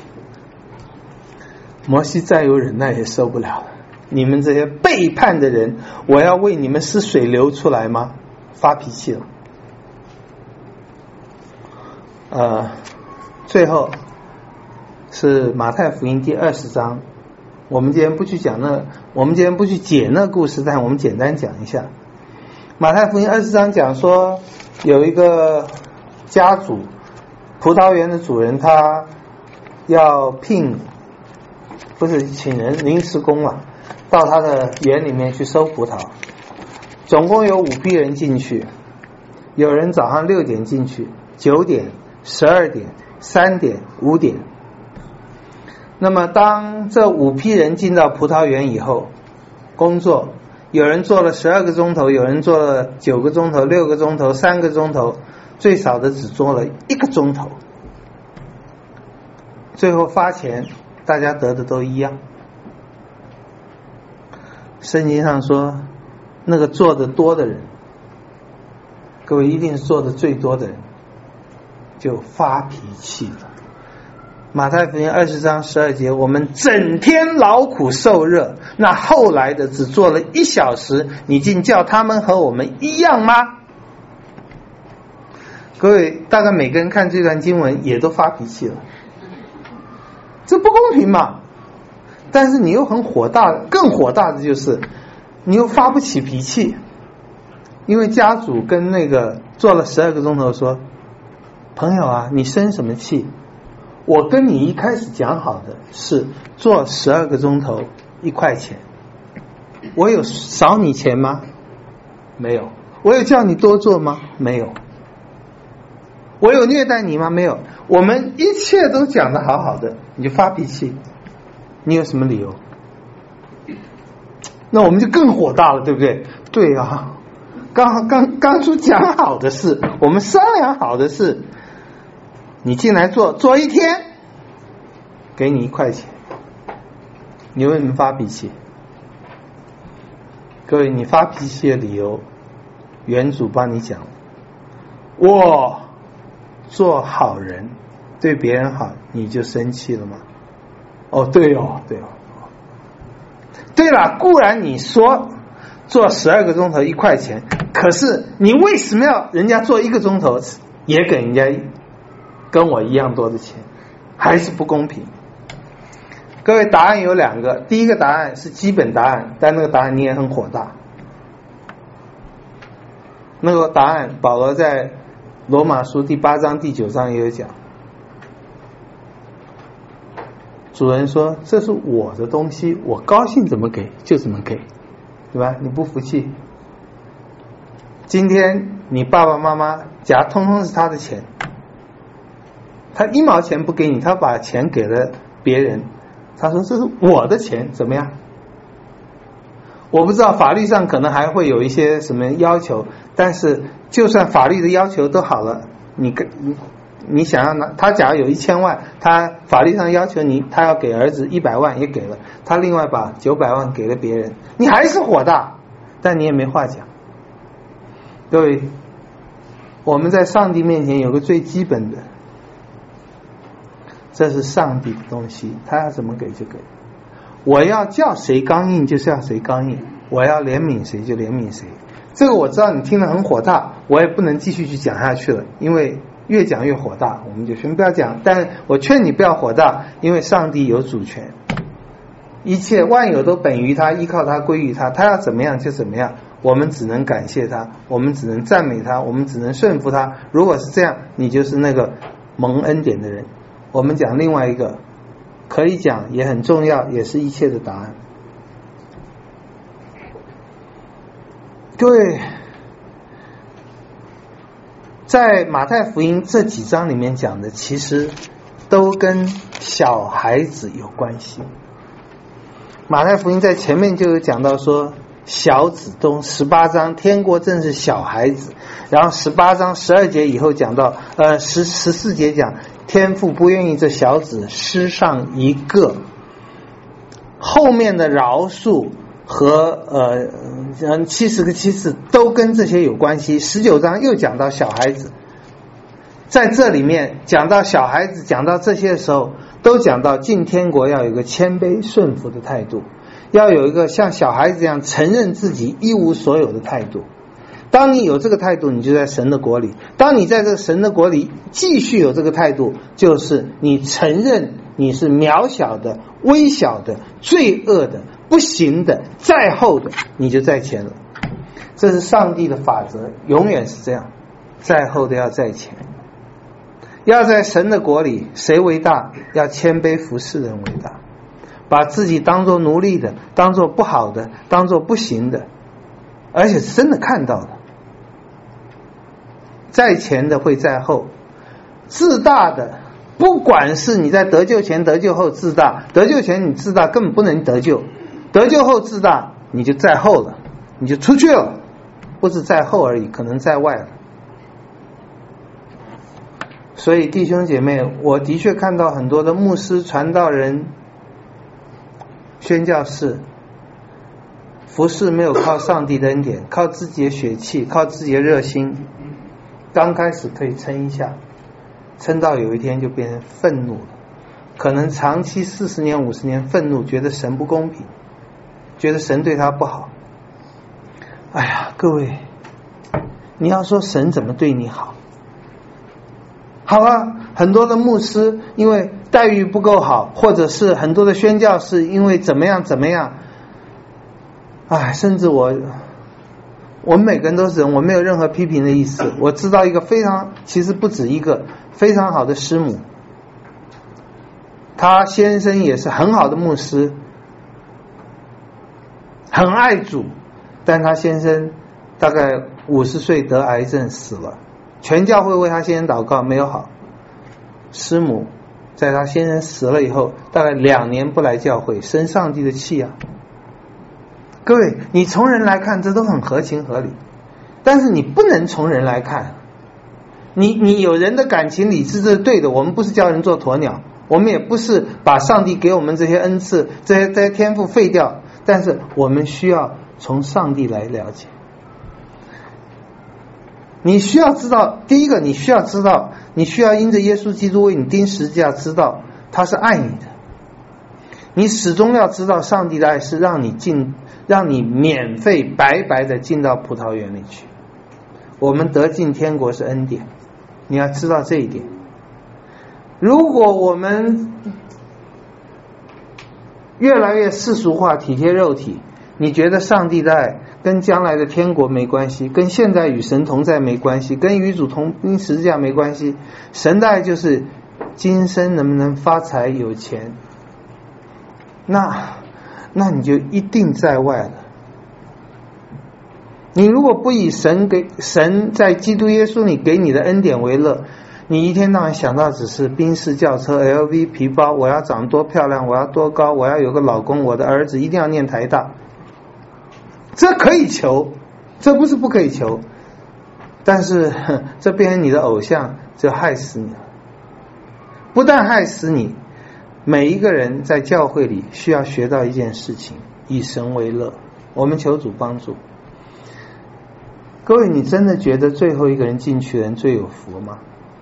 摩西再有忍耐也受不了了。你们这些背叛的人，我要为你们使水流出来吗？发脾气了。呃，最后是马太福音第二十章，我们今天不去讲那，我们今天不去解那故事，但我们简单讲一下。马太福音二十章讲说，有一个家主，葡萄园的主人，他要聘，不是请人临时工了。到他的园里面去收葡萄，总共有五批人进去，有人早上六点进去，九点、十二点、三点、五点。那么当这五批人进到葡萄园以后，工作，有人做了十二个钟头，有人做了九个钟头、六个钟头、三个钟头，最少的只做了一个钟头。最后发钱，大家得的都一样。圣经上说，那个做的多的人，各位一定是做的最多的人，就发脾气了。马太福音二十章十二节，我们整天劳苦受热，那后来的只做了一小时，你竟叫他们和我们一样吗？各位大概每个人看这段经文也都发脾气了，这不公平嘛。但是你又很火大，更火大的就是你又发不起脾气，因为家主跟那个做了十二个钟头说，朋友啊，你生什么气？我跟你一开始讲好的是做十二个钟头一块钱，我有少你钱吗？没有。我有叫你多做吗？没有。我有虐待你吗？没有。我们一切都讲得好好的，你就发脾气，你有什么理由？那我们就更火大了，对不对？对啊，刚刚刚出讲好的事，我们商量好的事，你进来做做一天，给你一块钱，你为什么发脾气？各位，你发脾气的理由，原主帮你讲，我做好人，对别人好，你就生气了吗？哦，对哦，对哦。对了，固然你说做十二个钟头一块钱，可是你为什么要人家做一个钟头也给人家跟我一样多的钱？还是不公平。各位，答案有两个，第一个答案是基本答案，但那个答案你也很火大。那个答案保罗在罗马书第八章第九章也有讲，主人说这是我的东西，我高兴怎么给就怎么给，对吧？你不服气，今天你爸爸妈妈家通通是他的钱，他一毛钱不给你，他把钱给了别人，他说这是我的钱，怎么样？我不知道法律上可能还会有一些什么要求，但是就算法律的要求都好了，你跟你你想要拿，他假如有一千万，他法律上要求你，他要给儿子一百万也给了，他另外把九百万给了别人，你还是火大，但你也没话讲。各位，我们在上帝面前有个最基本的，这是上帝的东西，他要怎么给就给。我要叫谁刚硬就是要谁刚硬，我要怜悯谁就怜悯谁。这个我知道你听得很火大，我也不能继续去讲下去了，因为越讲越火大，我们就先不要讲。但我劝你不要火大，因为上帝有主权，一切万有都本于他，依靠他，归于他，他要怎么样就怎么样， 我们只能感谢他，我们只能赞美他，我们只能顺服他。如果是这样，你就是那个蒙恩典的人。我们讲另外一个可以讲也很重要，也是一切的答案。各位，在马太福音这几章里面讲的其实都跟小孩子有关系。马太福音在前面就有讲到说小子中，十八章天国正是小孩子，然后十八章十二节以后讲到呃十十四节讲天父不愿意这小子失上一个，后面的饶恕和呃七十个七次都跟这些有关系。十九章又讲到小孩子，在这里面讲到小孩子，讲到这些的时候，都讲到进天国要有一个谦卑顺服的态度，要有一个像小孩子一样承认自己一无所有的态度。当你有这个态度，你就在神的国里。当你在这个神的国里继续有这个态度，就是你承认你是渺小的、微小的、罪恶的、不行的、在后的，你就在前了。这是上帝的法则，永远是这样，在后的要在前。要在神的国里，谁为大？要谦卑服侍人为大，把自己当作奴隶的，当作不好的，当作不行的，而且是真的看到的。在前的会在后，自大的，不管是你在得救前得救后自大，得救前你自大根本不能得救，得救后自大你就在后了，你就出去了，不是在后而已，可能在外了。所以弟兄姐妹，我的确看到很多的牧师、传道人、宣教士服事没有靠上帝的恩典，靠自己的血气，靠自己的热心，刚开始可以撑一下，撑到有一天就变成愤怒了，可能长期四十年五十年愤怒，觉得神不公平，觉得神对他不好。哎呀，各位，你要说神怎么对你好？好啊，很多的牧师因为待遇不够好，或者是很多的宣教士因为怎么样怎么样，哎，甚至我我们每个人都是人，我没有任何批评的意思。我知道一个非常，其实不止一个非常好的师母，他先生也是很好的牧师，很爱主，但他先生大概五十岁得癌症死了，全教会为他先生祷告没有好。师母在他先生死了以后，大概两年不来教会，生上帝的气啊！各位，你从人来看，这都很合情合理，但是你不能从人来看。你你有人的感情理智，这是对的。我们不是叫人做鸵鸟，我们也不是把上帝给我们这些恩赐、这些这些天赋废掉，但是我们需要从上帝来了解。你需要知道，第一个，你需要知道，你需要因着耶稣基督为你钉十字架，知道他是爱你的。你始终要知道，上帝的爱是让你进，让你免费白白的进到葡萄园里去。我们得进天国是恩典，你要知道这一点。如果我们越来越世俗化、体贴肉体，你觉得上帝的爱跟将来的天国没关系，跟现在与神同在没关系，跟与主同钉十字架没关系，神的爱就是今生能不能发财有钱，那那你就一定在外了。你如果不以神给神在基督耶稣里给你的恩典为乐，你一天到晚想到只是宾士轿车、L V 皮包，我要长多漂亮，我要多高，我要有个老公，我的儿子一定要念台大，这可以求，这不是不可以求，但是这变成你的偶像，就害死你了。不但害死你，每一个人在教会里需要学到一件事情，以神为乐。我们求主帮助。各位，你真的觉得最后一个人进去的人最有福吗？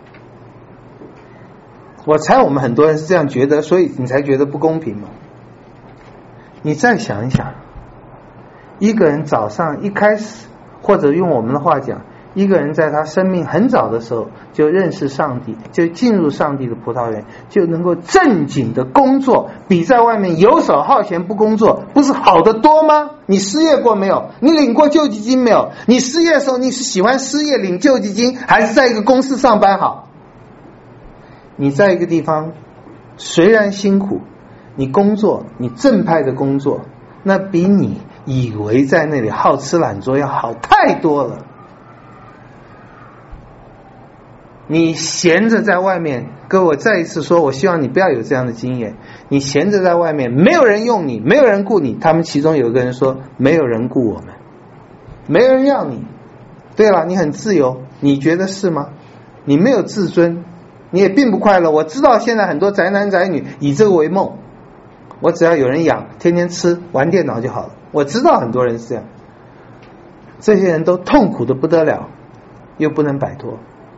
我猜我们很多人是这样觉得，所以你才觉得不公平嘛。你再想一想，一个人早上一开始，或者用我们的话讲， 一个人在他生命很早的时候就认识上帝，就进入上帝的葡萄园，就能够正经的工作，比在外面游手好闲不工作不是好得多吗？你失业过没有？你领过救济金没有？你失业的时候你是喜欢失业领救济金，还是在一个公司上班好？你在一个地方虽然辛苦，你工作，你正派的工作，那比你以为在那里好吃懒做要好太多了。你闲着在外面，各位我再一次说，我希望你不要有这样的经验。你闲着在外面，没有人用你，没有人雇你。他们其中有一个人说，没有人雇我们，没人要你。对了，你很自由，你觉得是吗？你没有自尊，你也并不快乐。我知道现在很多宅男宅女以这个为梦，我只要有人养，天天吃玩电脑就好了。我知道很多人是这样，这些人都痛苦的不得了，又不能摆脱。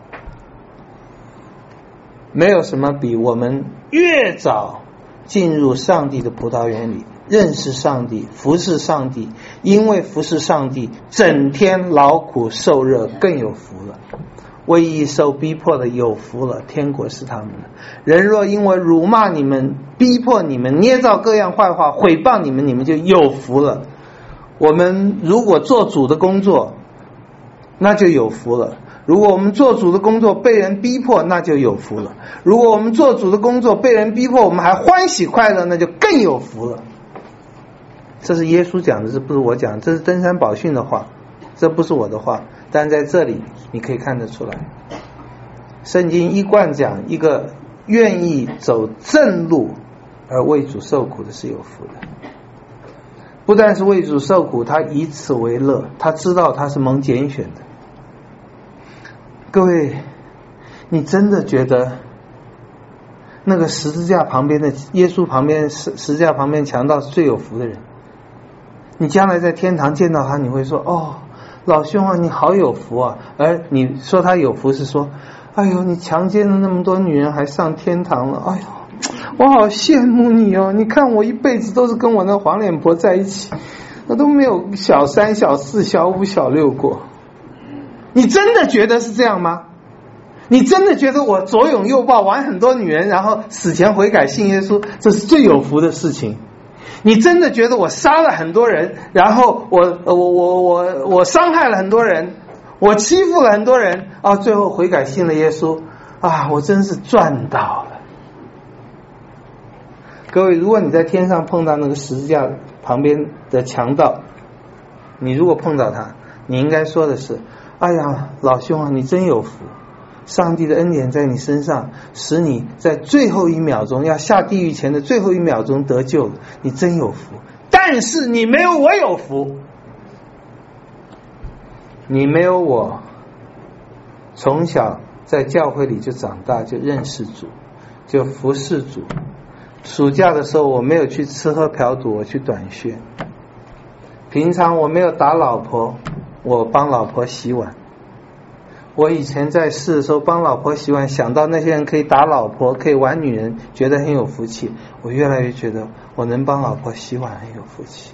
没有什么比我们越早进入上帝的葡萄园里，认识上帝，服侍上帝，因为服侍上帝整天劳苦受热更有福了。为义受逼迫的有福了，天国是他们的。人若因为辱骂你们，逼迫你们，捏造各样坏话毁谤你们，你们就有福了。我们如果做主的工作，那就有福了。如果我们做主的工作被人逼迫，那就有福了。如果我们做主的工作被人逼迫，我们还欢喜快乐，那就更有福了。这是耶稣讲的，这不是我讲的，这是登山宝训的话，这不是我的话，但在这里你可以看得出来，圣经一贯讲，一个愿意走正路而为主受苦的是有福的。不但是为主受苦，他以此为乐，他知道他是蒙拣选的。各位，你真的觉得那个十字架旁边的耶稣旁边十十字架旁边强盗是最有福的人？你将来在天堂见到他，你会说，哦，老兄啊，你好有福啊。而你说他有福是说，哎呦，你强奸了那么多女人还上天堂了，哎呦，我好羡慕你哦。你看我一辈子都是跟我那黄脸婆在一起，我都没有小三小四小五小六过。你真的觉得是这样吗？你真的觉得我左拥右抱玩很多女人，然后死前悔改信耶稣，这是最有福的事情？你真的觉得我杀了很多人，然后我我我我我伤害了很多人，我欺负了很多人啊，最后悔改信了耶稣啊，我真是赚到了。各位，如果你在天上碰到那个十字架旁边的强盗，你如果碰到他，你应该说的是，哎呀，老兄啊，你真有福，上帝的恩典在你身上，使你在最后一秒钟要下地狱前的最后一秒钟得救了，你真有福。但是你没有我有福，你没有我从小在教会里就长大，就认识主，就服侍主。暑假的时候我没有去吃喝嫖赌，我去短宣。平常我没有打老婆，我帮老婆洗碗。我以前在世的时候帮老婆洗碗，想到那些人可以打老婆可以玩女人，觉得很有福气。我越来越觉得我能帮老婆洗碗很有福气。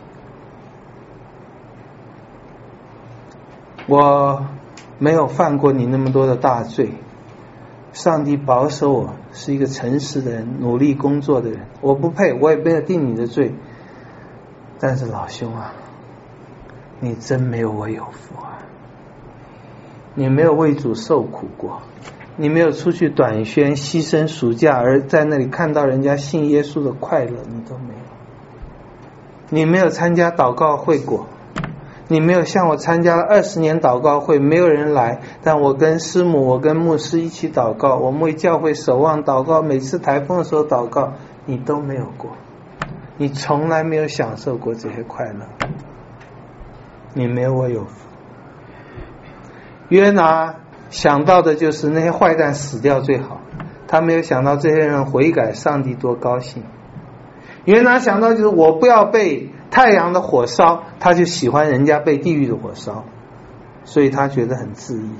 我没有犯过你那么多的大罪，上帝保守我是一个诚实的人，努力工作的人。我不配，我也没有定你的罪，但是老兄啊，你真没有我有福啊！你没有为主受苦过，你没有出去短宣牺牲暑假而在那里看到人家信耶稣的快乐，你都没有。你没有参加祷告会过，你没有像我参加了二十年祷告会，没有人来，但我跟师母我跟牧师一起祷告，我们为教会守望祷告，每次台风的时候祷告，你都没有过。你从来没有享受过这些快乐，你没有我有福。约拿想到的就是那些坏蛋死掉最好，他没有想到这些人悔改，上帝多高兴。约拿想到就是我不要被太阳的火烧，他就喜欢人家被地狱的火烧，所以他觉得很自意。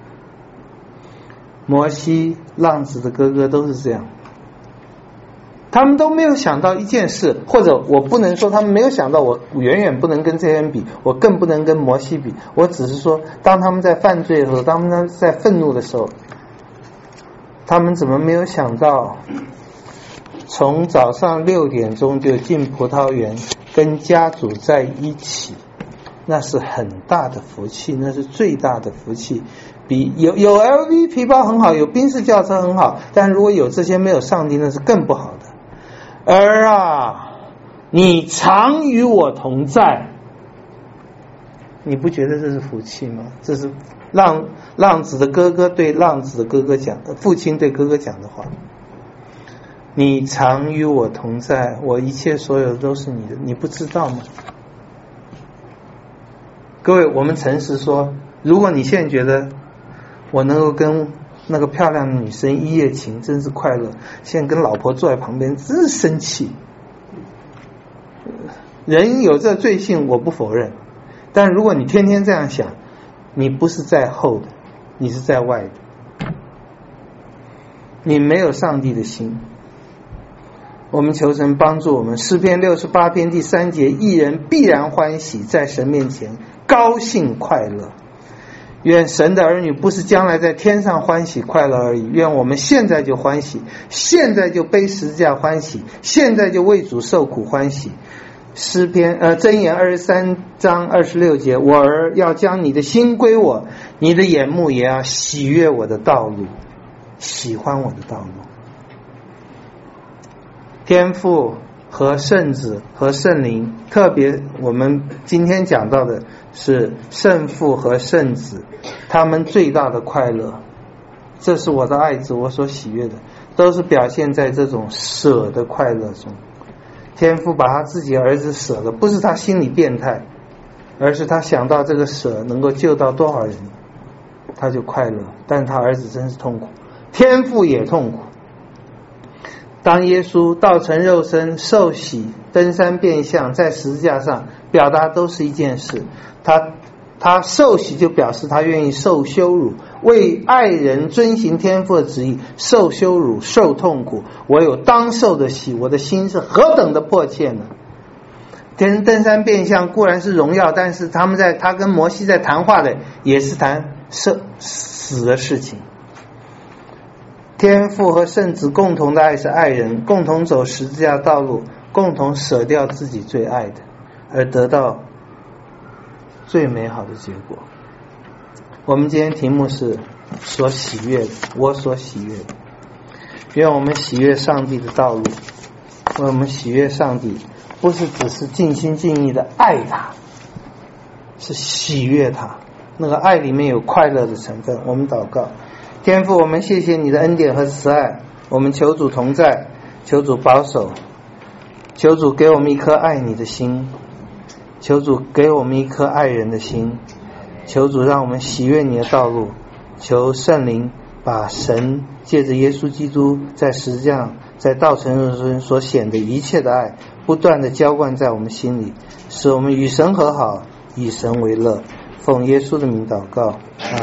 摩西浪子的哥哥都是这样， 他们都没有想到一件事，或者我不能说他们没有想到，我远远不能跟这些人比，我更不能跟摩西比，我只是说当他们在犯罪的时候，当他们在愤怒的时候，他们怎么没有想到从早上六点钟就进葡萄园跟家主在一起，那是很大的福气，那是最大的福气。比有有 L V 皮包很好，有宾士轿车很好，但如果有这些没有上帝，那是更不好的。儿啊，你常与我同在，你不觉得这是福气吗？这是浪浪子的哥哥对浪子的哥哥讲，父亲对哥哥讲的话。你常与我同在，我一切所有都是你的，你不知道吗？各位，我们诚实说，如果你现在觉得我能够跟那个漂亮的女生一夜情，真是快乐，现在跟老婆坐在旁边真是生气。人有这罪性我不否认，但如果你天天这样想，你不是在后的，你是在外的，你没有上帝的心。我们求神帮助我们。诗篇六十八篇第三节，义人必然欢喜，在神面前高兴快乐。愿神的儿女不是将来在天上欢喜快乐而已，愿我们现在就欢喜，现在就背十字架欢喜，现在就为主受苦欢喜。诗篇呃箴言二十三章二十六节，我儿要将你的心归我，你的眼目也要喜悦我的道路，喜欢我的道路。天父和圣子和圣灵，特别我们今天讲到的是圣父和圣子，他们最大的快乐，这是我的爱子，我所喜悦的，都是表现在这种舍的快乐中。天父把他自己儿子舍了，不是他心里变态，而是他想到这个舍能够救到多少人，他就快乐。但是他儿子真是痛苦，天父也痛苦。当耶稣道成肉身，受洗，登山变相，在十字架上，表达都是一件事。他他受洗就表示他愿意受羞辱，为爱人遵行天父的旨意，受羞辱，受痛苦。我有当受的喜，我的心是何等的迫切呢？登登山变相固然是荣耀，但是他们在他跟摩西在谈话的也是谈死死的事情。天父和圣子共同的爱是爱人，共同走十字架道路，共同舍掉自己最爱的，而得到最美好的结果。我们今天题目是所喜悦的，我所喜悦的。愿我们喜悦上帝的道路，愿我们喜悦上帝，不是只是尽心尽意的爱他，是喜悦他，那个爱里面有快乐的成分。我们祷告。天父，我们谢谢你的恩典和慈爱，我们求主同在，求主保守，求主给我们一颗爱你的心，求主给我们一颗爱人的心，求主让我们喜悦你的道路，求圣灵把神借着耶稣基督在十字架上在道成肉身所显的一切的爱，不断的浇灌在我们心里，使我们与神和好，以神为乐。奉耶稣的名祷告。